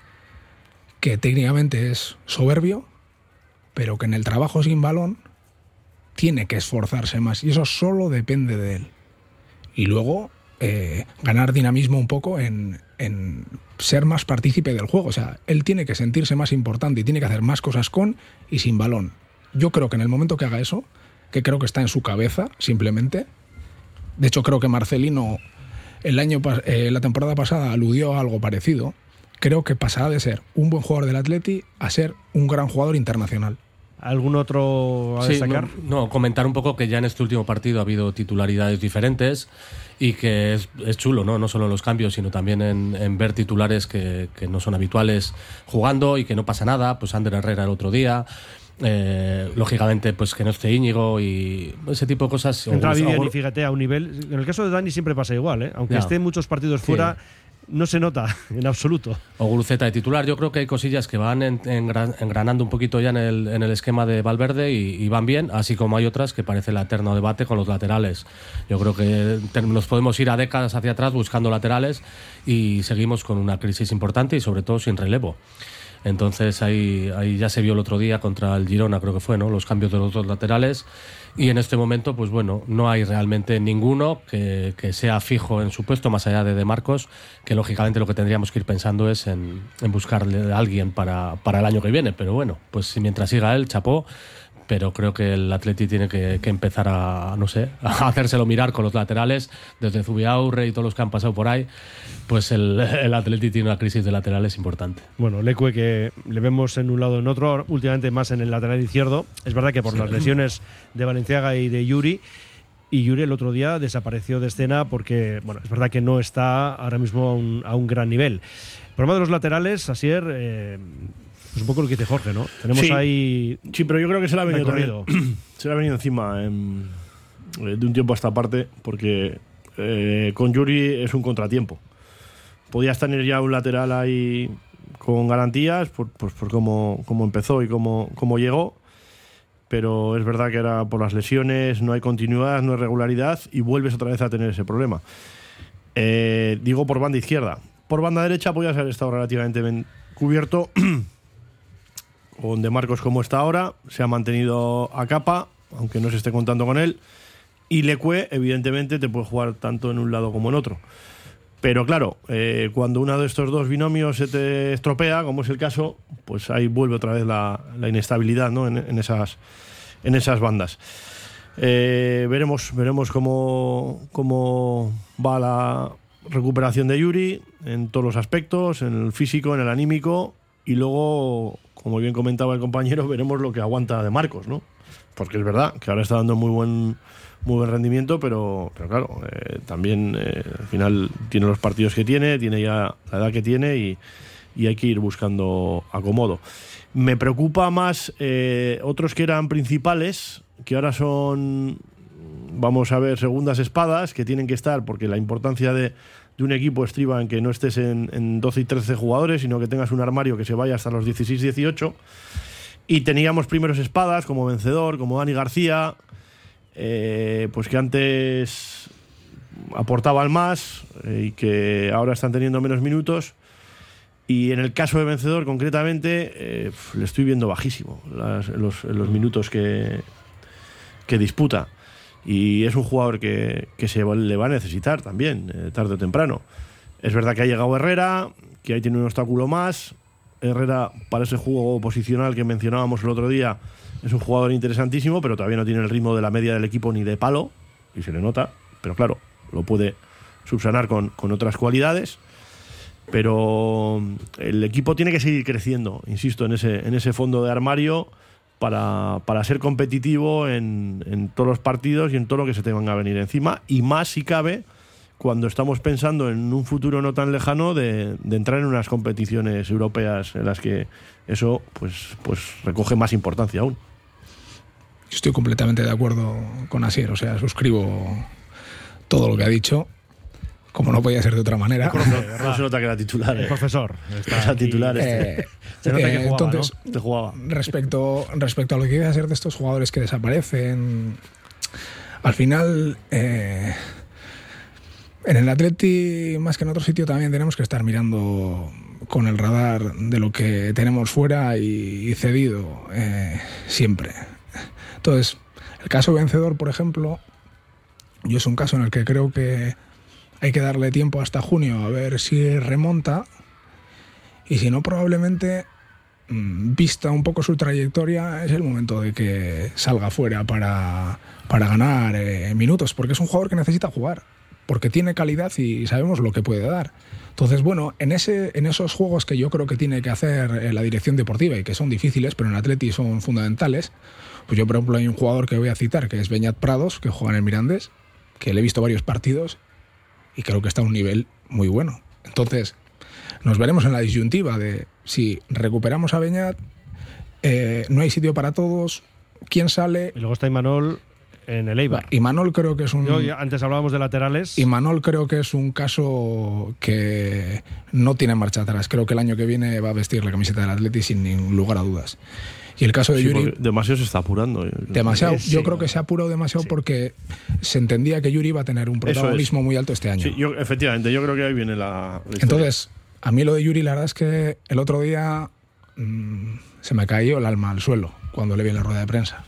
que técnicamente es soberbio, pero que en el trabajo sin balón tiene que esforzarse más y eso solo depende de él. Y luego eh, ganar dinamismo un poco en, en ser más partícipe del juego. O sea, él tiene que sentirse más importante y tiene que hacer más cosas con y sin balón. Yo creo que en el momento que haga eso, que creo que está en su cabeza simplemente, de hecho creo que Marcelino el año pas- eh, la temporada pasada aludió a algo parecido, creo que pasará de ser un buen jugador del Atleti a ser un gran jugador internacional. ¿Algún otro a Sí, destacar? no, no, comentar un poco que ya en este último partido ha habido titularidades diferentes y que es, es chulo, ¿no? No solo en los cambios, sino también en, en ver titulares que, que no son habituales jugando y que no pasa nada. Pues Ander Herrera el otro día. Eh, lógicamente, pues que no esté Íñigo y ese tipo de cosas. Entra O- Vivian o- y fíjate a un nivel. En el caso de Dani siempre pasa igual, ¿eh? Aunque Ya. esté en muchos partidos Sí. fuera, no se nota en absoluto. O Guruceta de titular. Yo creo que hay cosillas que van en- engra- engranando un poquito ya en el, en el esquema de Valverde y, y van bien, así como hay otras que parece el eterno debate con los laterales. Yo creo que te- nos podemos ir a décadas hacia atrás buscando laterales y seguimos con una crisis importante y sobre todo sin relevo. Entonces ahí, ahí ya se vio el otro día contra el Girona, creo que fue, ¿no? Los cambios de los dos laterales. Y en este momento, pues bueno, no hay realmente ninguno que, que sea fijo en su puesto, más allá de De Marcos, que lógicamente lo que tendríamos que ir pensando es en, en buscarle a alguien para, para el año que viene. Pero bueno, pues si mientras siga él, chapó. Pero creo que el Atleti tiene que, que empezar a, no sé, a hacérselo mirar con los laterales, desde Zubiaurre y todos los que han pasado por ahí. Pues el, el Atleti tiene una crisis de laterales importante. Bueno, Lecue que le vemos en un lado o en otro, últimamente más en el lateral izquierdo. Es verdad que por las lesiones de Valenciaga y de Yuri. y Yuri el otro día desapareció de escena porque, bueno, es verdad que no está ahora mismo a un, a un gran nivel. El problema de los laterales, Asier, eh, es un poco lo que dice Jorge, ¿no? Tenemos sí, ahí. Sí, pero yo creo que se le ha venido, también, se le ha venido encima en, de un tiempo a esta parte, porque eh, con Yuri es un contratiempo. Podías tener ya un lateral ahí con garantías, por, pues por cómo, cómo empezó y cómo, cómo llegó. Pero es verdad que era por las lesiones, no hay continuidad, no hay regularidad y vuelves otra vez a tener ese problema. Eh, digo por banda izquierda. Por banda derecha podía haber estado relativamente bien cubierto con De Marcos como está ahora. Se ha mantenido a capa, aunque no se esté contando con él. Y Leque, evidentemente, te puede jugar tanto en un lado como en otro. Pero claro, eh, cuando uno de estos dos binomios se te estropea, como es el caso, pues ahí vuelve otra vez la, la inestabilidad, ¿no? en, en, esas, en esas bandas. Eh, veremos veremos cómo, cómo va la recuperación de Yuri en todos los aspectos, en el físico, en el anímico, y luego, como bien comentaba el compañero, veremos lo que aguanta De Marcos, ¿no? Porque es verdad que ahora está dando muy buen muy buen rendimiento, pero, pero claro, eh, también eh, al final tiene los partidos que tiene, tiene ya la edad que tiene y, y hay que ir buscando acomodo. Me preocupa más eh, otros que eran principales, que ahora son, vamos a ver, segundas espadas, que tienen que estar, porque la importancia de, de un equipo estriba en que no estés en, en doce y trece jugadores, sino que tengas un armario que se vaya hasta los dieciséis dieciocho. Y teníamos primeros espadas como Vencedor, como Dani García, eh, pues que antes aportaban más eh, y que ahora están teniendo menos minutos. Y en el caso de Vencedor, concretamente, eh, le estoy viendo bajísimo las, los, los minutos que, que disputa. Y es un jugador que, que se le va a necesitar también, eh, tarde o temprano. Es verdad que ha llegado Herrera, que ahí tiene un obstáculo más. Herrera, para ese juego posicional que mencionábamos el otro día, es un jugador interesantísimo, pero todavía no tiene el ritmo de la media del equipo ni de palo, y se le nota, pero claro, lo puede subsanar con, con otras cualidades. Pero el equipo tiene que seguir creciendo, insisto, en ese, en ese fondo de armario para, para ser competitivo en, en todos los partidos y en todo lo que se tengan a venir encima, y más si cabe cuando estamos pensando en un futuro no tan lejano de, de entrar en unas competiciones europeas en las que eso pues, pues recoge más importancia aún. Yo estoy completamente de acuerdo con Asier, o sea, suscribo todo lo que ha dicho, como no podía ser de otra manera. No, no se nota que era titular. El eh. profesor. Está era titular. Este. Eh, se nota que eh, jugaba, entonces, ¿no? Te jugaba. Respecto, respecto a lo que iba a ser de estos jugadores que desaparecen, al final, eh, en el Atleti, más que en otro sitio, también tenemos que estar mirando con el radar de lo que tenemos fuera y, y cedido eh, siempre. Entonces, el caso Vencedor, por ejemplo, yo es un caso en el que creo que hay que darle tiempo hasta junio a ver si remonta, y si no, probablemente, vista un poco su trayectoria, es el momento de que salga fuera para, para ganar eh, minutos, porque es un jugador que necesita jugar, porque tiene calidad y sabemos lo que puede dar. Entonces, bueno, en, ese, en esos juegos que yo creo que tiene que hacer eh, la dirección deportiva y que son difíciles, pero en Atleti son fundamentales, pues yo, por ejemplo, hay un jugador que voy a citar, que es Beñat Prados, que juega en el Mirandés, que le he visto varios partidos y creo que está a un nivel muy bueno. Entonces, nos veremos en la disyuntiva de si recuperamos a Beñat, eh, no hay sitio para todos, quién sale. Y luego está Imanol en el Eibar. Imanol creo que es un... Yo, ya, antes hablábamos de laterales. Imanol creo que es un caso que no tiene marcha atrás. Creo que el año que viene va a vestir la camiseta del Atleti sin ningún lugar a dudas. Y el caso de sí, Yuri... Demasiado se está apurando. Demasiado. Sí. Yo creo que se ha apurado demasiado sí. porque se entendía que Yuri iba a tener un protagonismo es. muy alto este año. Sí, yo, efectivamente, yo creo que ahí viene la, la Entonces, a mí lo de Yuri, la verdad es que el otro día mmm, se me cayó el alma al suelo cuando le vi en la rueda de prensa.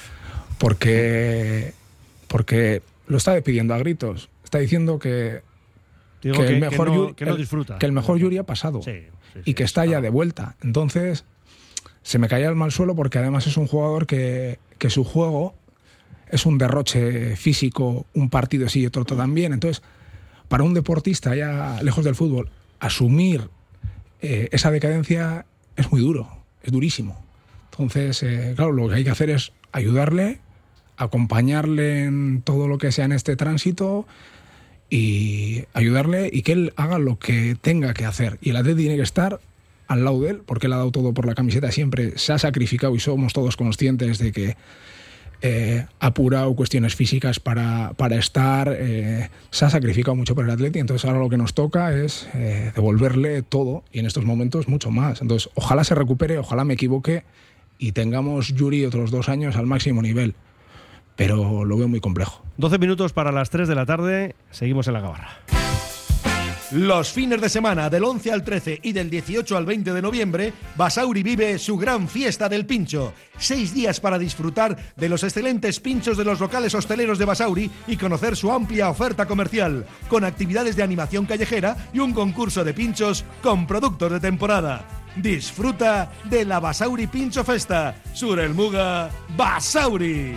Porque, porque lo está pidiendo a gritos. Está diciendo que, Digo que, que, el mejor que, no, Yuri, que no disfruta. El, que el mejor Yuri ha pasado sí, sí, y sí, que está ya de vuelta. Entonces, se me caía el mal suelo porque además es un jugador que, que su juego es un derroche físico, un partido sí y otro también. Entonces, para un deportista ya lejos del fútbol, asumir eh, esa decadencia es muy duro, es durísimo. Entonces, eh, claro, lo que hay que hacer es ayudarle acompañarle en todo lo que sea en este tránsito y ayudarle y que él haga lo que tenga que hacer. Y el Atleti tiene que estar al lado de él, porque él ha dado todo por la camiseta, siempre se ha sacrificado y somos todos conscientes de que eh, ha apurado cuestiones físicas para, para estar, eh, se ha sacrificado mucho por el Atleti, entonces ahora lo que nos toca es eh, devolverle todo y en estos momentos mucho más. Entonces ojalá se recupere, ojalá me equivoque y tengamos Yuri otros dos años al máximo nivel, pero lo veo muy complejo. doce minutos para las tres de la tarde, seguimos en la Gabarra. Los fines de semana del once al trece y del dieciocho al veinte de noviembre, Basauri vive su gran fiesta del pincho. Seis días para disfrutar de los excelentes pinchos de los locales hosteleros de Basauri y conocer su amplia oferta comercial, con actividades de animación callejera y un concurso de pinchos con productos de temporada. Disfruta de la Basauri Pincho Festa. Sur el Muga, Basauri.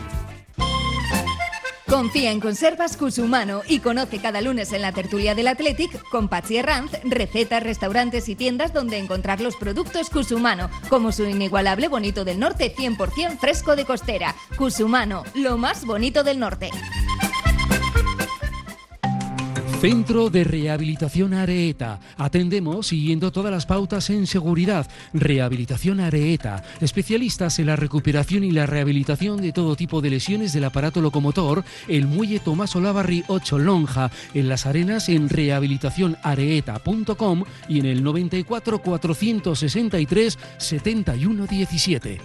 Confía en Conservas Cusumano y conoce cada lunes en la tertulia del Athletic con Patxi Herranz recetas, restaurantes y tiendas donde encontrar los productos Cusumano, como su inigualable bonito del norte cien por ciento fresco de costera. Cusumano, lo más bonito del norte. Centro de Rehabilitación Areeta. Atendemos siguiendo todas las pautas en seguridad. Rehabilitación Areeta. Especialistas en la recuperación y la rehabilitación de todo tipo de lesiones del aparato locomotor. El muelle Tomás Olavarri ocho Lonja. En Las Arenas en rehabilitación areeta punto com y en el noventa y cuatro, cuatrocientos sesenta y tres, setenta y uno diecisiete.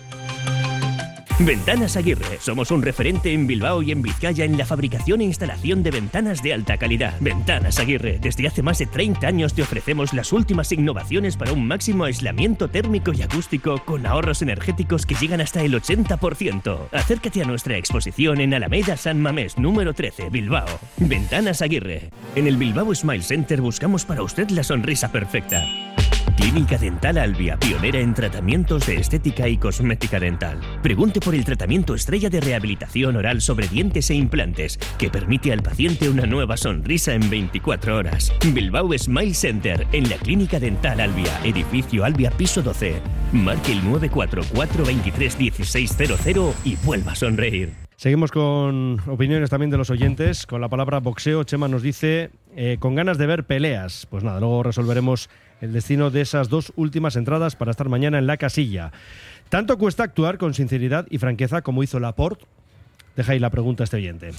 Ventanas Aguirre. Somos un referente en Bilbao y en Vizcaya en la fabricación e instalación de ventanas de alta calidad. Ventanas Aguirre. Desde hace más de treinta años te ofrecemos las últimas innovaciones para un máximo aislamiento térmico y acústico con ahorros energéticos que llegan hasta el ochenta por ciento. Acércate a nuestra exposición en Alameda San Mamés, número trece, Bilbao. Ventanas Aguirre. En el Bilbao Smile Center buscamos para usted la sonrisa perfecta. Clínica Dental Albia, pionera en tratamientos de estética y cosmética dental. Pregunte por el tratamiento estrella de rehabilitación oral sobre dientes e implantes, que permite al paciente una nueva sonrisa en veinticuatro horas. Bilbao Smile Center, en la Clínica Dental Albia, edificio Albia, piso doce. Marque el nueve cuatro cuatro, veintitrés, dieciséis cero cero y vuelva a sonreír. Seguimos con opiniones también de los oyentes. Con la palabra boxeo, Chema nos dice, eh, con ganas de ver peleas. Pues nada, luego resolveremos el destino de esas dos últimas entradas para estar mañana en la casilla. ¿Tanto cuesta actuar con sinceridad y franqueza como hizo Laporte? Deja ahí la pregunta a este oyente.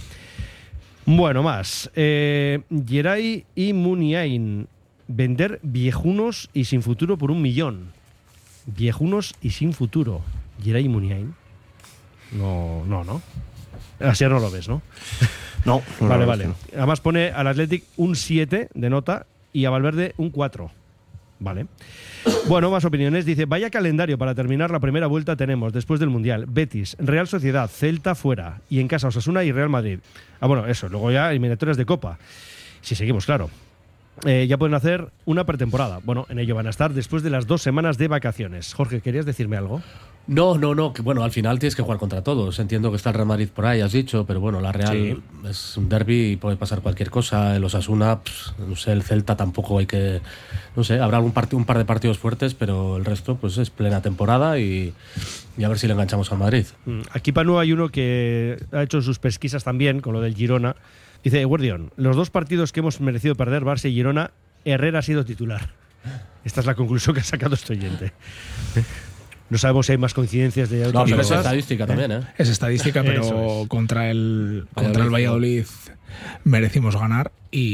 Bueno, más. Eh, Geray y Muniain. Vender viejunos y sin futuro por un millón. Viejunos y sin futuro. Geray y Muniain. No, no, no. Así no lo ves, ¿no? No. no vale, no, vale. no. Además pone al Athletic un siete de nota y a Valverde un cuatro. Vale. Bueno, más opiniones. Dice, vaya calendario para terminar la primera vuelta tenemos después del Mundial. Betis, Real Sociedad, Celta fuera. Y en casa Osasuna y Real Madrid. Ah, bueno, eso. Luego ya eliminatorias de Copa. Si seguimos, claro. Eh, ya pueden hacer una pretemporada. Bueno, en ello van a estar después de las dos semanas de vacaciones. Jorge, ¿querías decirme algo? No, no, no, que bueno, al final tienes que jugar contra todos. Entiendo que está el Real Madrid por ahí, has dicho, pero bueno, la Real sí. Es un derbi y puede pasar cualquier cosa. El Osasuna, pues, no sé, el Celta tampoco hay que, no sé, habrá algún part- un par de partidos fuertes, pero el resto pues es plena temporada y, y a ver si le enganchamos al Madrid. Aquí para nuevo hay uno que ha hecho sus pesquisas también con lo del Girona. Dice, Guardión, los dos partidos que hemos merecido perder, Barça y Girona, Herrera ha sido titular. Esta es la conclusión que ha sacado este oyente. No sabemos si hay más coincidencias de No, pero es estadística también, ¿eh? Es estadística, pero es. contra el Valladolid, contra el Valladolid merecimos ganar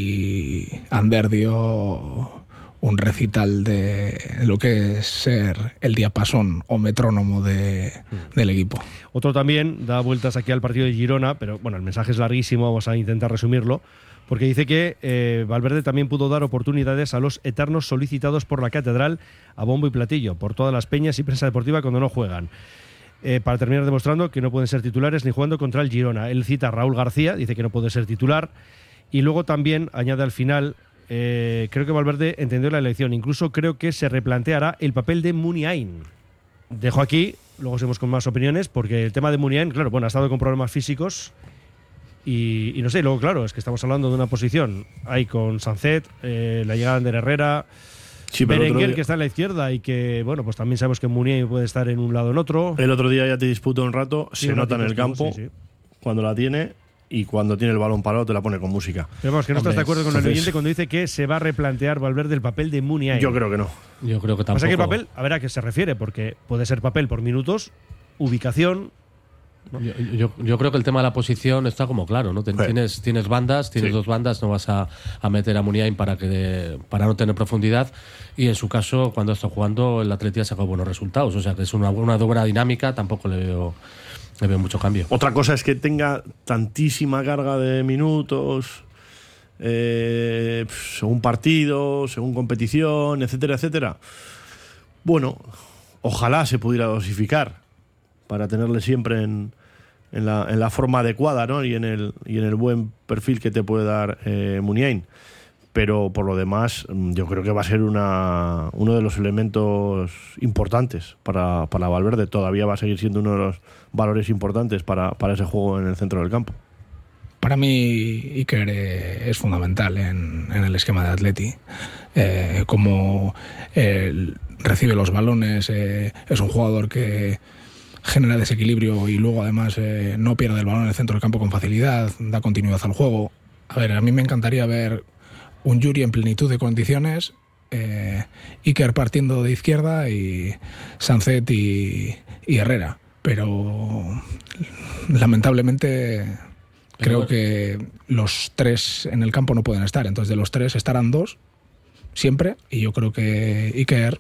y Ander dio un recital de lo que es ser el diapasón o metrónomo de, del equipo. Otro también da vueltas aquí al partido de Girona, pero bueno, el mensaje es larguísimo, vamos a intentar resumirlo, porque dice que eh, Valverde también pudo dar oportunidades a los eternos solicitados por la Catedral a bombo y platillo, por todas las peñas y prensa deportiva cuando no juegan. Eh, para terminar demostrando que no pueden ser titulares ni jugando contra el Girona. Él cita a Raúl García, dice que no puede ser titular, y luego también añade al final, eh, creo que Valverde entendió la elección, incluso creo que se replanteará el papel de Muniain. Dejo aquí, luego seguimos con más opiniones, porque el tema de Muniain, claro, bueno, ha estado con problemas físicos. Y, y no sé, luego claro, es que estamos hablando de una posición ahí con Sancet, eh, la llegada de Herrera, sí, Berenguer día... que está en la izquierda y que, bueno, pues también sabemos que Muniain puede estar en un lado o en otro. El otro día ya te disputo un rato, sí, se un nota en el estuvo, campo sí, sí. cuando la tiene, y cuando tiene el balón parado te la pone con música. Pero vamos, que no Hombre, estás de acuerdo con entonces, el oyente cuando dice que se va a replantear Valverde el papel de Muniain. Yo creo que no. Yo creo que tampoco. Pasa que el papel, a ver a qué se refiere, porque puede ser papel por minutos, ubicación. ¿no? Yo, yo, yo creo que el tema de la posición está como claro, ¿no? Ten, sí. Tienes, tienes bandas, tienes Sí. dos bandas, no vas a, a meter a Muniain para que para no tener profundidad, y en su caso, cuando está jugando, el Atleti ha sacado buenos resultados. O sea que es una, una buena dinámica, tampoco le veo, le veo mucho cambio. Otra cosa es que tenga tantísima carga de minutos, eh, según partido, según competición, etcétera, etcétera. Bueno, ojalá se pudiera dosificar para tenerle siempre en, en, la, en la forma adecuada, ¿no? y, en el, y en el buen perfil que te puede dar eh, Muniain. Pero por lo demás, yo creo que va a ser una, uno de los elementos importantes para, para Valverde. Todavía va a seguir siendo uno de los valores importantes para, para ese juego en el centro del campo. Para mí, Iker eh, es fundamental en, en el esquema de Atleti. Eh, como eh, recibe los balones, eh, es un jugador que genera desequilibrio y luego además eh, no pierde el balón en el centro del campo con facilidad, da continuidad al juego. A ver, a mí me encantaría ver un Yuri en plenitud de condiciones, eh, Iker partiendo de izquierda y Sancet y, y Herrera. Pero lamentablemente creo que los tres en el campo no pueden estar. Entonces de los tres estarán dos siempre, y yo creo que Iker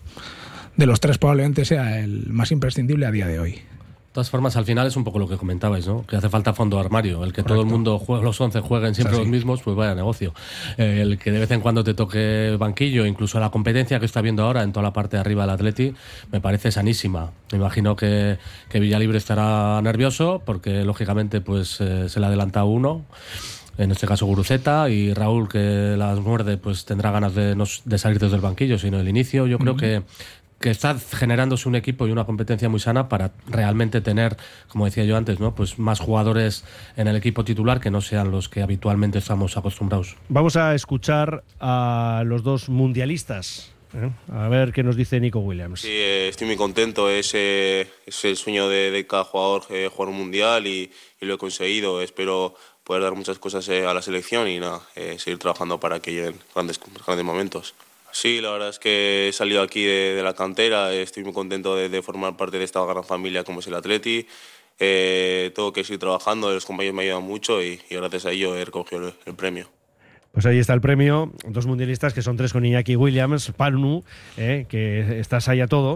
de los tres probablemente sea el más imprescindible a día de hoy. De todas formas, al final es un poco lo que comentabais, ¿no? Que hace falta fondo de armario. El que Correcto. Todo el mundo juegue, los once jueguen siempre los mismos, pues vaya negocio. Eh, el que de vez en cuando te toque banquillo, incluso la competencia que está viendo ahora en toda la parte de arriba del Atleti, me parece sanísima. Me imagino que, que Villalibre estará nervioso porque, lógicamente, pues eh, se le adelanta uno. En este caso Guruceta, y Raúl, que las muerde, pues tendrá ganas de, no, de salir desde el banquillo, sino del inicio. Yo creo uh-huh. que que está generándose un equipo y una competencia muy sana para realmente tener, como decía yo antes, ¿no? Pues más jugadores en el equipo titular que no sean los que habitualmente estamos acostumbrados. Vamos a escuchar a los dos mundialistas, ¿eh? A ver qué nos dice Nico Williams. Sí, eh, estoy muy contento. Es, eh, es el sueño de, de cada jugador eh, jugar un mundial y, y lo he conseguido. Espero poder dar muchas cosas eh, a la selección y nada, eh, seguir trabajando para que lleguen grandes, grandes momentos. Sí, la verdad es que he salido aquí de, de la cantera, estoy muy contento de, de formar parte de esta gran familia como es el Atleti. Eh, tengo que seguir trabajando, los compañeros me ayudan mucho y, y gracias a ello he recogido el, el premio. Pues ahí está el premio, dos mundialistas que son tres con Iñaki Williams, Panu, eh, que estás ahí a todo,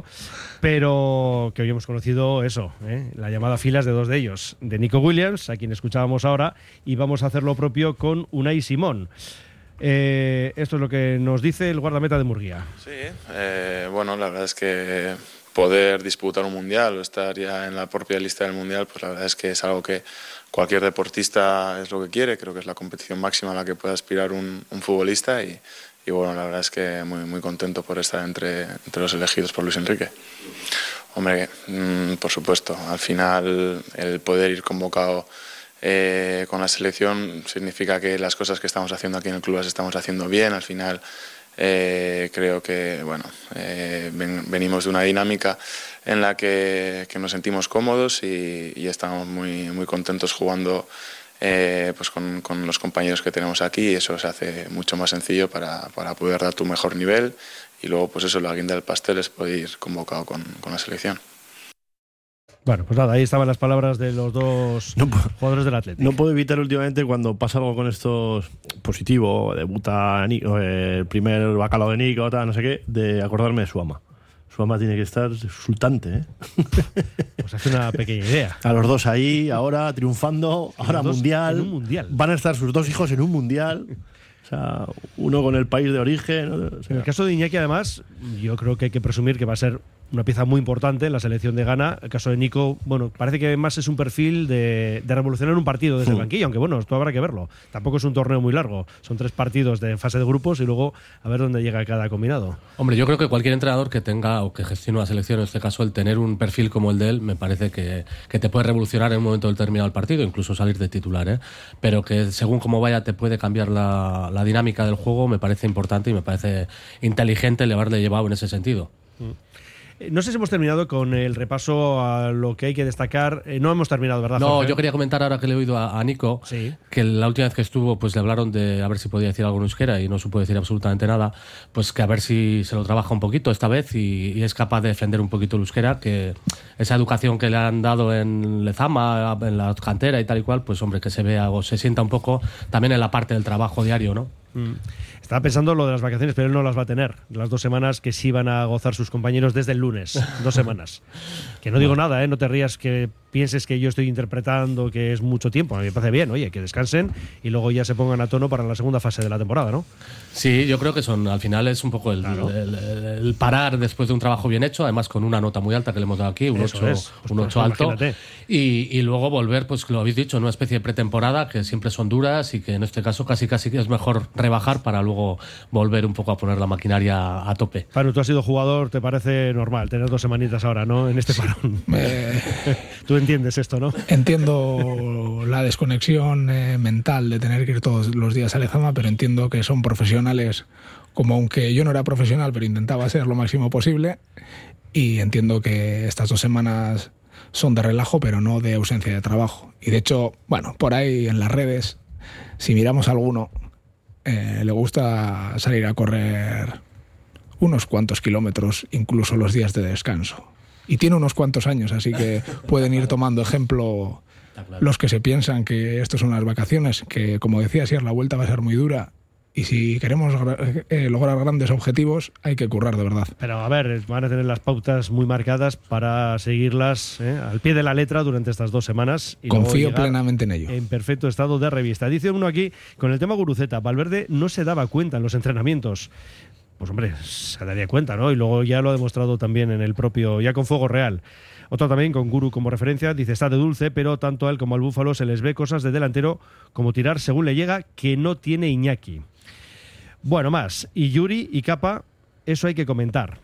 pero que hoy hemos conocido eso, eh, la llamada filas de dos de ellos, de Nico Williams, a quien escuchábamos ahora, y vamos a hacer lo propio con Unai Simón. Eh, esto es lo que nos dice el guardameta de Murguía. Sí, eh, bueno, la verdad es que poder disputar un mundial o estar ya en la propia lista del mundial, pues la verdad es que es algo que cualquier deportista es lo que quiere. Creo que es la competición máxima a la que puede aspirar un, un futbolista y, y bueno, la verdad es que muy, muy contento por estar entre, entre los elegidos por Luis Enrique. Hombre, mmm, por supuesto, al final el poder ir convocado Eh, con la selección significa que las cosas que estamos haciendo aquí en el club las estamos haciendo bien. Al final eh, creo que bueno eh, ven, venimos de una dinámica en la que, que nos sentimos cómodos y, y estamos muy, muy contentos jugando eh, pues con, con los compañeros que tenemos aquí, y eso se hace mucho más sencillo para, para poder dar tu mejor nivel, y luego pues eso, la guinda del pastel es poder ir convocado con, con la selección. Bueno, pues nada, ahí estaban las palabras de los dos no, jugadores del Atlético. No puedo evitar últimamente, cuando pasa algo con estos positivo, debuta Nico, eh, el primer bacalao de Nico, tal, no sé qué, de acordarme de Suama. Suama tiene que estar sultante, ¿eh? Pues hace una pequeña idea. A los dos ahí, ahora triunfando, ahora mundial. En un mundial. Van a estar sus dos hijos en un mundial. O sea, uno con el país de origen. O sea. En el caso de Iñaki, además, yo creo que hay que presumir que va a ser una pieza muy importante en la selección de Ghana. El caso de Nico, bueno, parece que más es un perfil de, de revolucionar un partido desde sí. el banquillo, aunque bueno, esto habrá que verlo. Tampoco es un torneo muy largo, son tres partidos de fase de grupos y luego a ver dónde llega cada combinado. Hombre, yo creo que cualquier entrenador que tenga o que gestione una selección, en este caso el tener un perfil como el de él, me parece que, que te puede revolucionar en un momento determinado el partido, incluso salir de titular, ¿eh? Pero que según cómo vaya te puede cambiar la, la dinámica del juego, me parece importante y me parece inteligente el haberle llevado en ese sentido. Mm. No sé si hemos terminado con el repaso a lo que hay que destacar. Eh, no hemos terminado, ¿verdad, No, Jorge? yo quería comentar ahora que le he oído a, a Nico, sí. que la última vez que estuvo pues le hablaron de a ver si podía decir algo en euskera y no supo decir absolutamente nada, pues que a ver si se lo trabaja un poquito esta vez y, y es capaz de defender un poquito el euskera, que esa educación que le han dado en Lezama, en la cantera y tal y cual, pues hombre, que se vea o se sienta un poco también en la parte del trabajo diario, ¿no? Mm. Estaba pensando lo de las vacaciones, pero él no las va a tener. Las dos semanas que sí van a gozar sus compañeros desde el lunes. Dos semanas. Que no digo nada, ¿eh? No te rías que pienses que yo estoy interpretando que es mucho tiempo. A mí me parece bien, oye, que descansen y luego ya se pongan a tono para la segunda fase de la temporada, ¿no? Sí, yo creo que son, al final es un poco el, claro. el, el, el parar después de un trabajo bien hecho, además con una nota muy alta que le hemos dado aquí, un ocho, es. Pues un ocho alto. Y, y luego volver, pues lo habéis dicho, una especie de pretemporada que siempre son duras y que en este caso casi casi es mejor rebajar para luego volver un poco a poner la maquinaria a tope. Panu, tú has sido jugador, ¿te parece normal tener dos semanitas ahora, no? En este parón. Eh, tú entiendes esto, ¿no? Entiendo la desconexión eh, mental de tener que ir todos los días a Lezama, pero entiendo que son profesionales, como aunque yo no era profesional, pero intentaba ser lo máximo posible, y entiendo que estas dos semanas son de relajo, pero no de ausencia de trabajo. Y de hecho, bueno, por ahí en las redes, si miramos a alguno, eh, le gusta salir a correr unos cuantos kilómetros, incluso los días de descanso. Y tiene unos cuantos años, así que pueden ir tomando ejemplo los que se piensan que esto son unas vacaciones, que como decía Sier, la vuelta va a ser muy dura. Y si queremos eh, lograr grandes objetivos, hay que currar de verdad. Pero a ver, van a tener las pautas muy marcadas para seguirlas eh, al pie de la letra durante estas dos semanas. Y confío plenamente en ello. En perfecto estado de revista. Dice uno aquí, con el tema Guruceta, Valverde no se daba cuenta en los entrenamientos. Pues hombre, se daría cuenta, ¿no? Y luego ya lo ha demostrado también en el propio, ya con fuego real. Otro también, con Guru como referencia, dice, está de dulce, pero tanto a él como al Búfalo se les ve cosas de delantero como tirar según le llega que no tiene Iñaki. Bueno, más. Y Yuri y Capa, eso hay que comentar.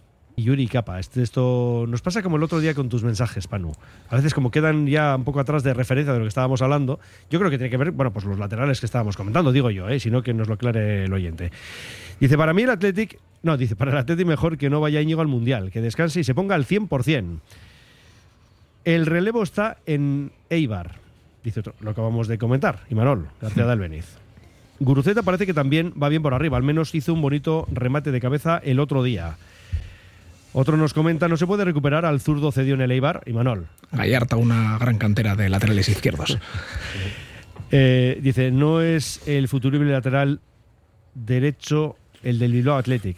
Y Yuri y Capa, este, esto nos pasa como el otro día con tus mensajes, Panu. A veces como quedan ya un poco atrás de referencia de lo que estábamos hablando, yo creo que tiene que ver, bueno, pues los laterales que estábamos comentando, digo yo, ¿eh? Sino que nos lo aclare el oyente. Dice, para mí el Athletic, no, dice, para el Athletic mejor que no vaya Íñigo al Mundial, que descanse y se ponga al cien por ciento. El relevo está en Eibar, dice otro, lo acabamos de comentar, Imanol García de Albeniz. Guruceta parece que también va bien por arriba, al menos hizo un bonito remate de cabeza el otro día. Otro nos comenta, no se puede recuperar al zurdo cedido en el Eibar, Imanol. Gallarta, una gran cantera de laterales izquierdos. eh, dice, no es el futurible lateral derecho el del Bilbao Athletic.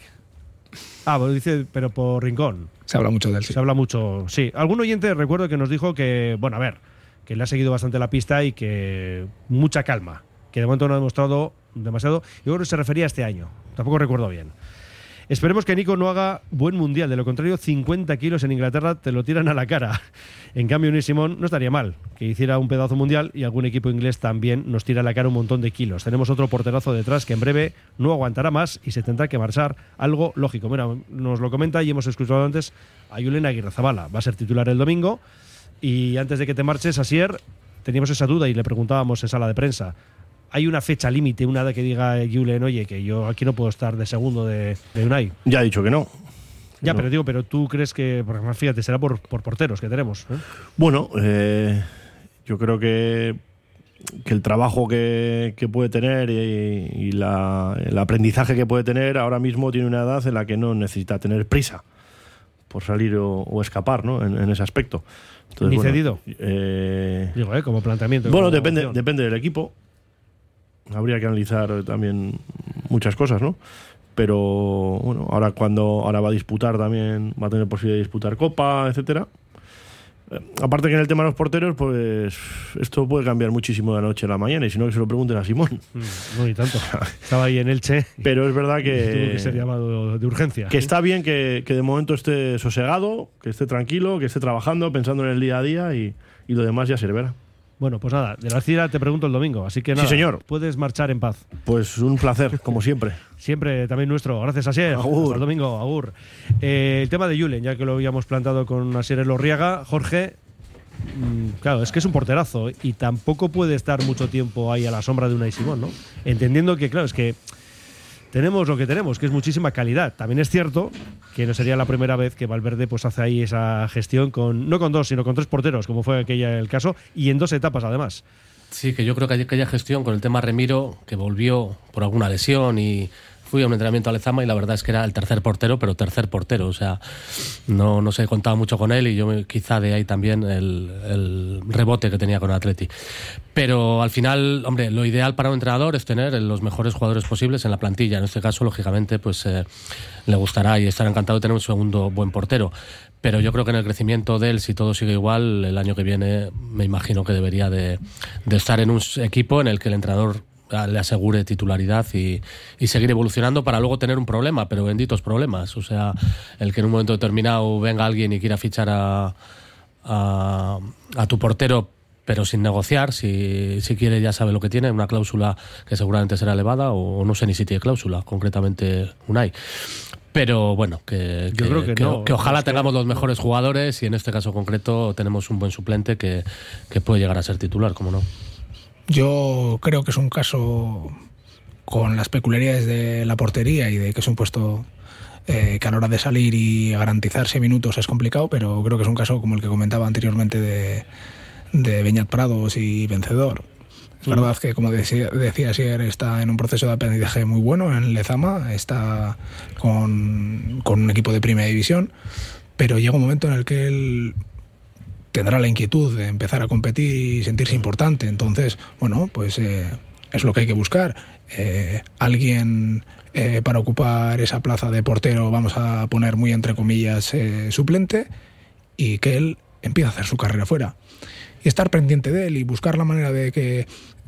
Ah, bueno, dice, pero por Rincón. Se habla mucho de él, sí. Se habla mucho, sí. Algún oyente recuerdo que nos dijo que, bueno, a ver, que le ha seguido bastante la pista y que mucha calma, que de momento no ha demostrado demasiado. Yo creo que se refería a este año, tampoco recuerdo bien. Esperemos que Nico no haga buen mundial, de lo contrario cincuenta kilos en Inglaterra te lo tiran a la cara. En cambio Unai Simón no estaría mal que hiciera un pedazo mundial y algún equipo inglés también nos tira a la cara un montón de kilos. Tenemos otro porterazo detrás que en breve no aguantará más y se tendrá que marchar, algo lógico. Mira, nos lo comenta y hemos escuchado antes a Julen Aguirrezabala, va a ser titular el domingo y antes de que te marches, Asier, teníamos esa duda y le preguntábamos en sala de prensa. ¿Hay una fecha límite, una de que diga Julen, oye, que yo aquí no puedo estar de segundo de, de Unai? Ya ha dicho que no. Ya, no. Pero digo, pero tú crees que, porque más fíjate, será por, por porteros que tenemos, ¿eh? Bueno, eh, yo creo que, que el trabajo que, que puede tener y, y la, el aprendizaje que puede tener ahora mismo tiene una edad en la que no necesita tener prisa por salir o, o escapar, ¿no? En, en ese aspecto. Entonces, ¿ni bueno, cedido? Eh, digo, ¿eh? Como planteamiento. Bueno, como depende, depende del equipo. Habría que analizar también muchas cosas, ¿no? Pero bueno, ahora cuando ahora va a disputar también, va a tener posibilidad de disputar Copa, etcétera. Eh, aparte que en el tema de los porteros, pues esto puede cambiar muchísimo de la noche a la mañana, y si no que se lo pregunten a Simón. Mm, no, ni tanto. Estaba ahí en Elche. Pero es verdad que tuvo que ser llamado de urgencia. Que está bien que, que de momento esté sosegado, que esté tranquilo, que esté trabajando, pensando en el día a día y, y lo demás ya se le verá. Bueno, pues nada, de la Alcira te pregunto el domingo, así que nada, sí, señor. Puedes marchar en paz. Pues un placer, como siempre. Siempre también nuestro. Gracias, Asier. Agur. Hasta el domingo, agur. Eh, el tema de Julen, ya que lo habíamos plantado con Asier Elorriaga, Jorge, mmm, claro, es que es un porterazo y tampoco puede estar mucho tiempo ahí a la sombra de Unai Simón, ¿no? Entendiendo que, claro, es que tenemos lo que tenemos, que es muchísima calidad. También es cierto que no sería la primera vez que Valverde pues hace ahí esa gestión con no con dos, sino con tres porteros, como fue aquella el caso, y en dos etapas además. Sí, que yo creo que aquella gestión con el tema Remiro, que volvió por alguna lesión y fui a un entrenamiento a Lezama y la verdad es que era el tercer portero, pero tercer portero, o sea, no, no se contaba mucho con él y yo me, quizá de ahí también el, el rebote que tenía con Atleti. Pero al final, hombre, lo ideal para un entrenador es tener los mejores jugadores posibles en la plantilla. En este caso, lógicamente, pues eh, le gustará y estará encantado de tener un segundo buen portero. Pero yo creo que en el crecimiento de él, si todo sigue igual, el año que viene me imagino que debería de, de estar en un equipo en el que el entrenador le asegure titularidad y, y seguir evolucionando para luego tener un problema, pero benditos problemas. O sea, el que en un momento determinado venga alguien y quiera fichar a, a, a tu portero, pero sin negociar, si, si quiere ya sabe lo que tiene, una cláusula que seguramente será elevada, o no sé ni si tiene cláusula, concretamente Unai. Pero bueno, que, que, Yo creo que, que, no. que ojalá es que tengamos los mejores jugadores y en este caso concreto tenemos un buen suplente que, que puede llegar a ser titular, como no. Yo creo que es un caso con las peculiaridades de la portería y de que es un puesto eh, que a la hora de salir y garantizarse minutos es complicado, pero creo que es un caso como el que comentaba anteriormente de, de Beñat Prados y Vencedor. Es mm. verdad que, como decía, decía Asier, está en un proceso de aprendizaje muy bueno en Lezama, está con, con un equipo de primera división, pero llega un momento en el que él tendrá la inquietud de empezar a competir y sentirse importante. Entonces, bueno, pues eh, es lo que hay que buscar. Eh, alguien eh, para ocupar esa plaza de portero, vamos a poner muy entre comillas, eh, suplente, y que él empiece a hacer su carrera fuera. Y estar pendiente de él y buscar la manera de que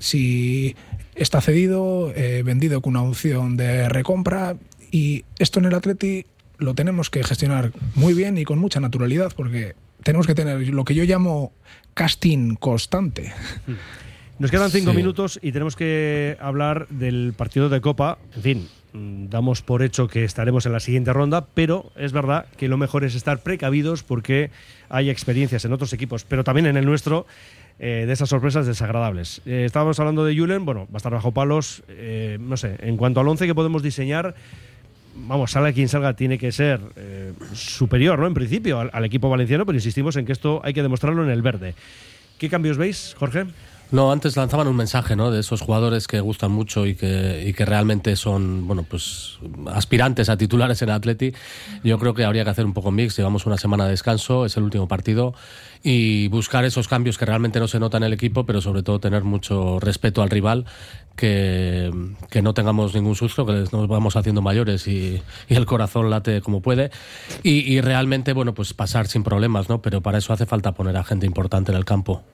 si está cedido, eh, vendido con una opción de recompra, y esto en el Atleti lo tenemos que gestionar muy bien y con mucha naturalidad, porque tenemos que tener lo que yo llamo casting constante. Nos quedan cinco Sí. minutos y tenemos que hablar del partido de Copa. En fin, damos por hecho que estaremos en la siguiente ronda, pero es verdad que lo mejor es estar precavidos porque hay experiencias en otros equipos, pero también en el nuestro, eh, de esas sorpresas desagradables. Eh, estábamos hablando de Julen, bueno, va a estar bajo palos. Eh, no sé, en cuanto al once que podemos diseñar, vamos, salga quien salga, tiene que ser eh, superior, ¿no? En principio, al, al equipo valenciano, pero insistimos en que esto hay que demostrarlo en el verde. ¿Qué cambios veis, Jorge? No, antes lanzaban un mensaje, ¿no?, de esos jugadores que gustan mucho y que, y que realmente son, bueno, pues aspirantes a titulares en el Atleti. Yo creo que habría que hacer un poco mix. Llevamos una semana de descanso, es el último partido, y buscar esos cambios que realmente no se notan en el equipo, pero sobre todo tener mucho respeto al rival, que, que no tengamos ningún susto, que nos vamos haciendo mayores y, y el corazón late como puede, y, y realmente, bueno, pues pasar sin problemas, ¿no? Pero para eso hace falta poner a gente importante en el campo.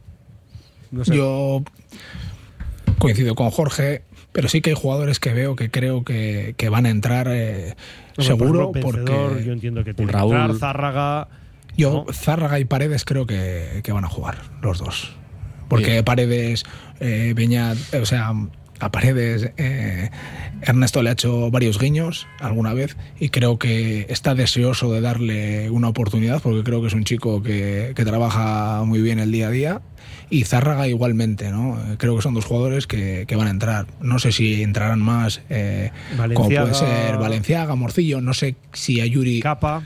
No sé. Yo coincido con Jorge, pero sí que hay jugadores que veo que creo que, que van a entrar eh, No, seguro, por ejemplo, Vencedor, porque yo entiendo que tiene Raúl. que entrar, Zárraga. yo ¿no? Zárraga y Paredes creo que, que van a jugar los dos, porque Bien. Paredes, eh, Beñat, o sea, a Paredes eh, Ernesto le ha hecho varios guiños alguna vez y creo que está deseoso de darle una oportunidad, porque creo que es un chico que, que trabaja muy bien el día a día. Y Zárraga igualmente, ¿no? Creo que son dos jugadores que, que van a entrar. No sé si entrarán más, eh, como puede ser Valenciaga, Morcillo, no sé si Ayuri. Capa.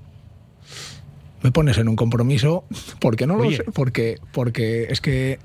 Me pones en un compromiso, porque no lo Oye. sé, porque, porque es que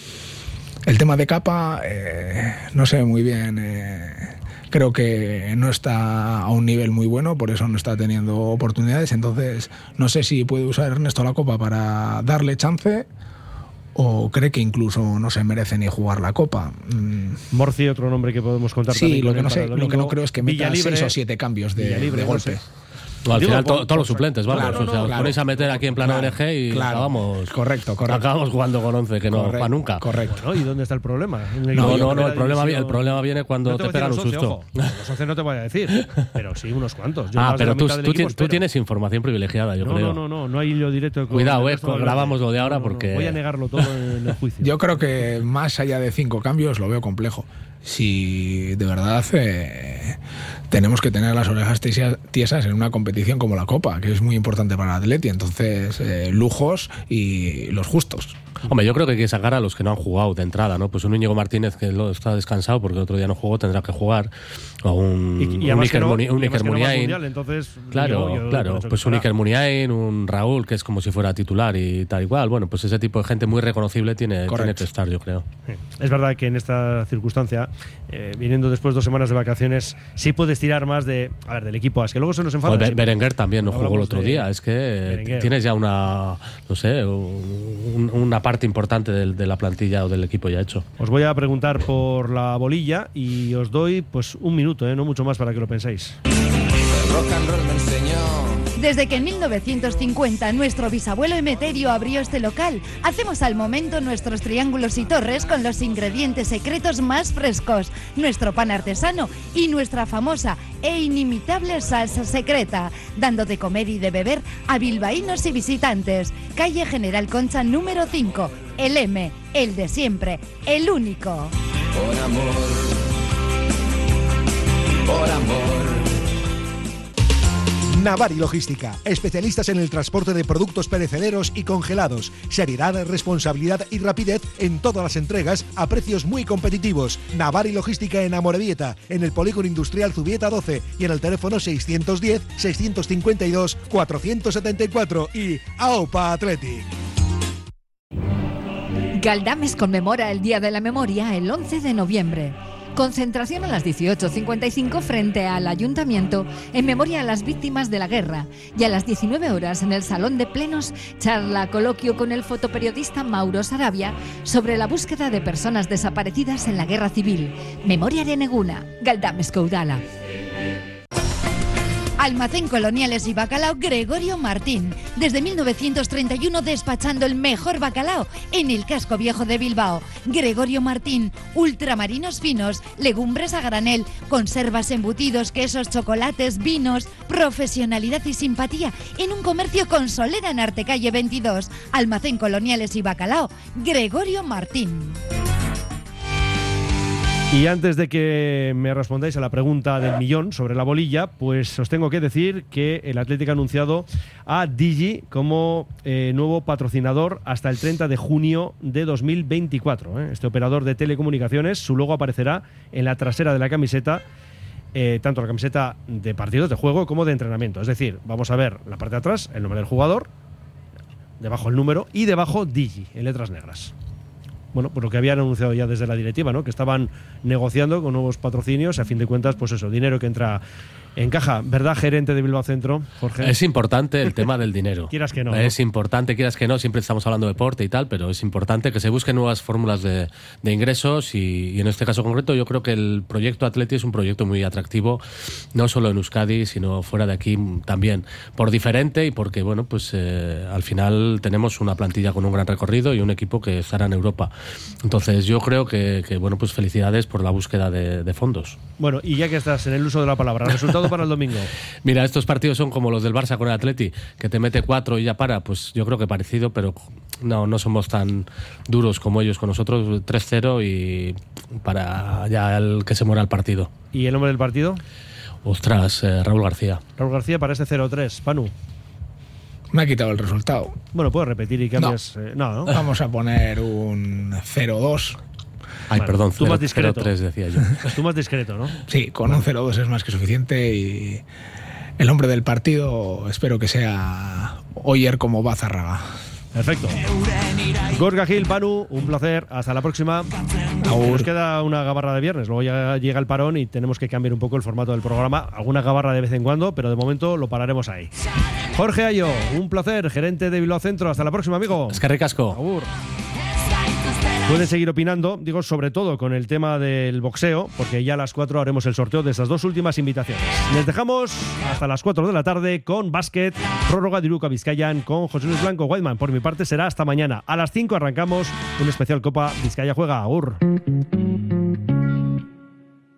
el tema de Capa, eh, no sé muy bien, eh, creo que no está a un nivel muy bueno, por eso no está teniendo oportunidades. Entonces, no sé si puede usar Ernesto la Copa para darle chance, o cree que incluso no se merece ni jugar la Copa. Mm. Morci, otro nombre que podemos contar Sí, también lo con que, él no para sé, el lo que domingo. no creo es que meta Villalibre, seis o siete cambios de, Villalibre, de no golpe. sé. No, al Digo, final por- to- todos los por- suplentes, vamos. claro, o sea, os claro. ponéis a meter aquí en plano Claro, O N G y claro. acabamos, Correcto, correcto. acabamos jugando con once, que no Correcto, para nunca. Correcto. ¿No? ¿Y dónde está el problema? En No, el- no, en no, primera el problema, vi- división- el problema viene cuando No te voy a decir pegan un los once, susto. ojo. Los once no te voy a decir, pero sí unos cuantos. Yo Ah, más de pero la tú, mitad del tú, equipo tien- tú espero. tienes información privilegiada, yo no, creo. No, no, no, no hay hilo directo. con Cuidado, el eh, resto de la grabamos gente. lo de ahora No, no, no, porque- voy a negarlo todo en el juicio. Yo creo que más allá de cinco cambios lo veo complejo. Si de verdad eh, tenemos que tener las orejas tiesia- tiesas en una competición como la Copa, que es muy importante para el Atleti, entonces eh, lujos y los justos. Hombre, yo creo que hay que sacar a los que no han jugado de entrada, ¿no? Pues un Íñigo Martínez que lo está descansado porque el otro día no jugó, tendrá que jugar. o un, y, y un Iker, no, un Iker no Muniain. Mundial, entonces, claro, yo, yo claro, pues un Iker Muniain, un Raúl, que es como si fuera titular y tal igual. Bueno, pues ese tipo de gente muy reconocible tiene, tiene que estar, yo creo. Sí. Es verdad que en esta circunstancia, eh, viniendo después dos semanas de vacaciones, sí puedes tirar más de, a ver, del equipo. Es que luego se nos enfada. Pues Berenguer también no jugó el otro día. Es que Berenguer. Tienes ya una, no sé, un, una parte importante de, de la plantilla o del equipo ya hecho. Os voy a preguntar por la bolilla y os doy pues un minuto, ¿eh? No mucho más para que lo penséis. El rock and roll me enseñó. Desde que en mil novecientos cincuenta nuestro bisabuelo Emeterio abrió este local, hacemos al momento nuestros triángulos y torres con los ingredientes secretos más frescos, nuestro pan artesano y nuestra famosa e inimitable salsa secreta, dando de comer y de beber a bilbaínos y visitantes. Calle General Concha número cinco, el M, el de siempre, el único. Por amor, por amor. Navari Logística, especialistas en el transporte de productos perecederos y congelados. Seriedad, responsabilidad y rapidez en todas las entregas a precios muy competitivos. Navari Logística en Amorebieta, en el Polígono Industrial Zubieta doce y en el teléfono seiscientos diez, seiscientos cincuenta y dos, cuatrocientos setenta y cuatro y AOPA Athletic. Galdames conmemora el Día de la Memoria el once de noviembre. Concentración a las dieciocho cincuenta y cinco frente al Ayuntamiento en memoria a las víctimas de la guerra. Y a las diecinueve horas en el Salón de Plenos, charla coloquio con el fotoperiodista Mauro Sarabia sobre la búsqueda de personas desaparecidas en la Guerra Civil. Memoria Areneguna, Galdames Coudala. Almacén Coloniales y Bacalao Gregorio Martín. Desde mil novecientos treinta y uno despachando el mejor bacalao en el casco viejo de Bilbao. Gregorio Martín, ultramarinos finos, legumbres a granel, conservas, embutidos, quesos, chocolates, vinos, profesionalidad y simpatía en un comercio con solera en Artecalle veintidós. Almacén Coloniales y Bacalao Gregorio Martín. Y antes de que me respondáis a la pregunta del millón sobre la bolilla, pues os tengo que decir que el Atlético ha anunciado a Digi como eh, nuevo patrocinador hasta el treinta de junio de dos mil veinticuatro. ¿eh? Este operador de telecomunicaciones, su logo aparecerá en la trasera de la camiseta, eh, tanto la camiseta de partidos de juego como de entrenamiento. Es decir, vamos a ver la parte de atrás, el nombre del jugador, debajo el número y debajo Digi, en letras negras. Bueno, pues lo que habían anunciado ya desde la directiva, ¿no? Que estaban negociando con nuevos patrocinios, a fin de cuentas, pues eso, dinero que entra en caja. ¿Verdad, gerente de Bilbao Centro, Jorge? Es importante el tema del dinero. Quieras que no. Es ¿no? importante, quieras que no, siempre estamos hablando de deporte y tal, pero es importante que se busquen nuevas fórmulas de, de ingresos y, y en este caso concreto yo creo que el proyecto Atleti es un proyecto muy atractivo, no solo en Euskadi, sino fuera de aquí también, por diferente y porque, bueno, pues eh, al final tenemos una plantilla con un gran recorrido y un equipo que estará en Europa. Entonces yo creo que, que bueno, pues felicidades por la búsqueda de, de fondos. Bueno, y ya que estás en el uso de la palabra, resultado para el domingo. Mira, estos partidos son como los del Barça con el Atleti, que te mete cuatro y ya para, pues yo creo que parecido, pero no, no somos tan duros como ellos con nosotros, tres cero y para ya el que se muera el partido. ¿Y el nombre del partido? Ostras, eh, Raúl García. Raúl García para ese cero tres, Panu. Me ha quitado el resultado. Bueno, puedes repetir y cambias. No, eh, no, ¿no? Vamos a poner un cero dos. Ay, Bueno, perdón, tú más discreto. cero tres decía yo. Tú más discreto, ¿no? Sí, con un cero dos es más que suficiente y el nombre del partido espero que sea Oyer como Bazarraga. Perfecto. Gorka Gil, Panu, un placer. Hasta la próxima. Agur. Nos queda una gabarra de viernes. Luego ya llega el parón y tenemos que cambiar un poco el formato del programa. Alguna gabarra de vez en cuando, pero de momento lo pararemos ahí. Jorge Ayo, un placer. Gerente de Bilbao Centro. Hasta la próxima, amigo. Es que ricasco. Agur. Pueden seguir opinando, digo, sobre todo con el tema del boxeo, porque ya a las cuatro haremos el sorteo de esas dos últimas invitaciones. Les dejamos hasta las cuatro de la tarde con básquet, prórroga de Iruka Vizcayan con José Luis Blanco Whiteman. Por mi parte será hasta mañana. A las cinco arrancamos un especial Copa Vizcaya Juega. Agur.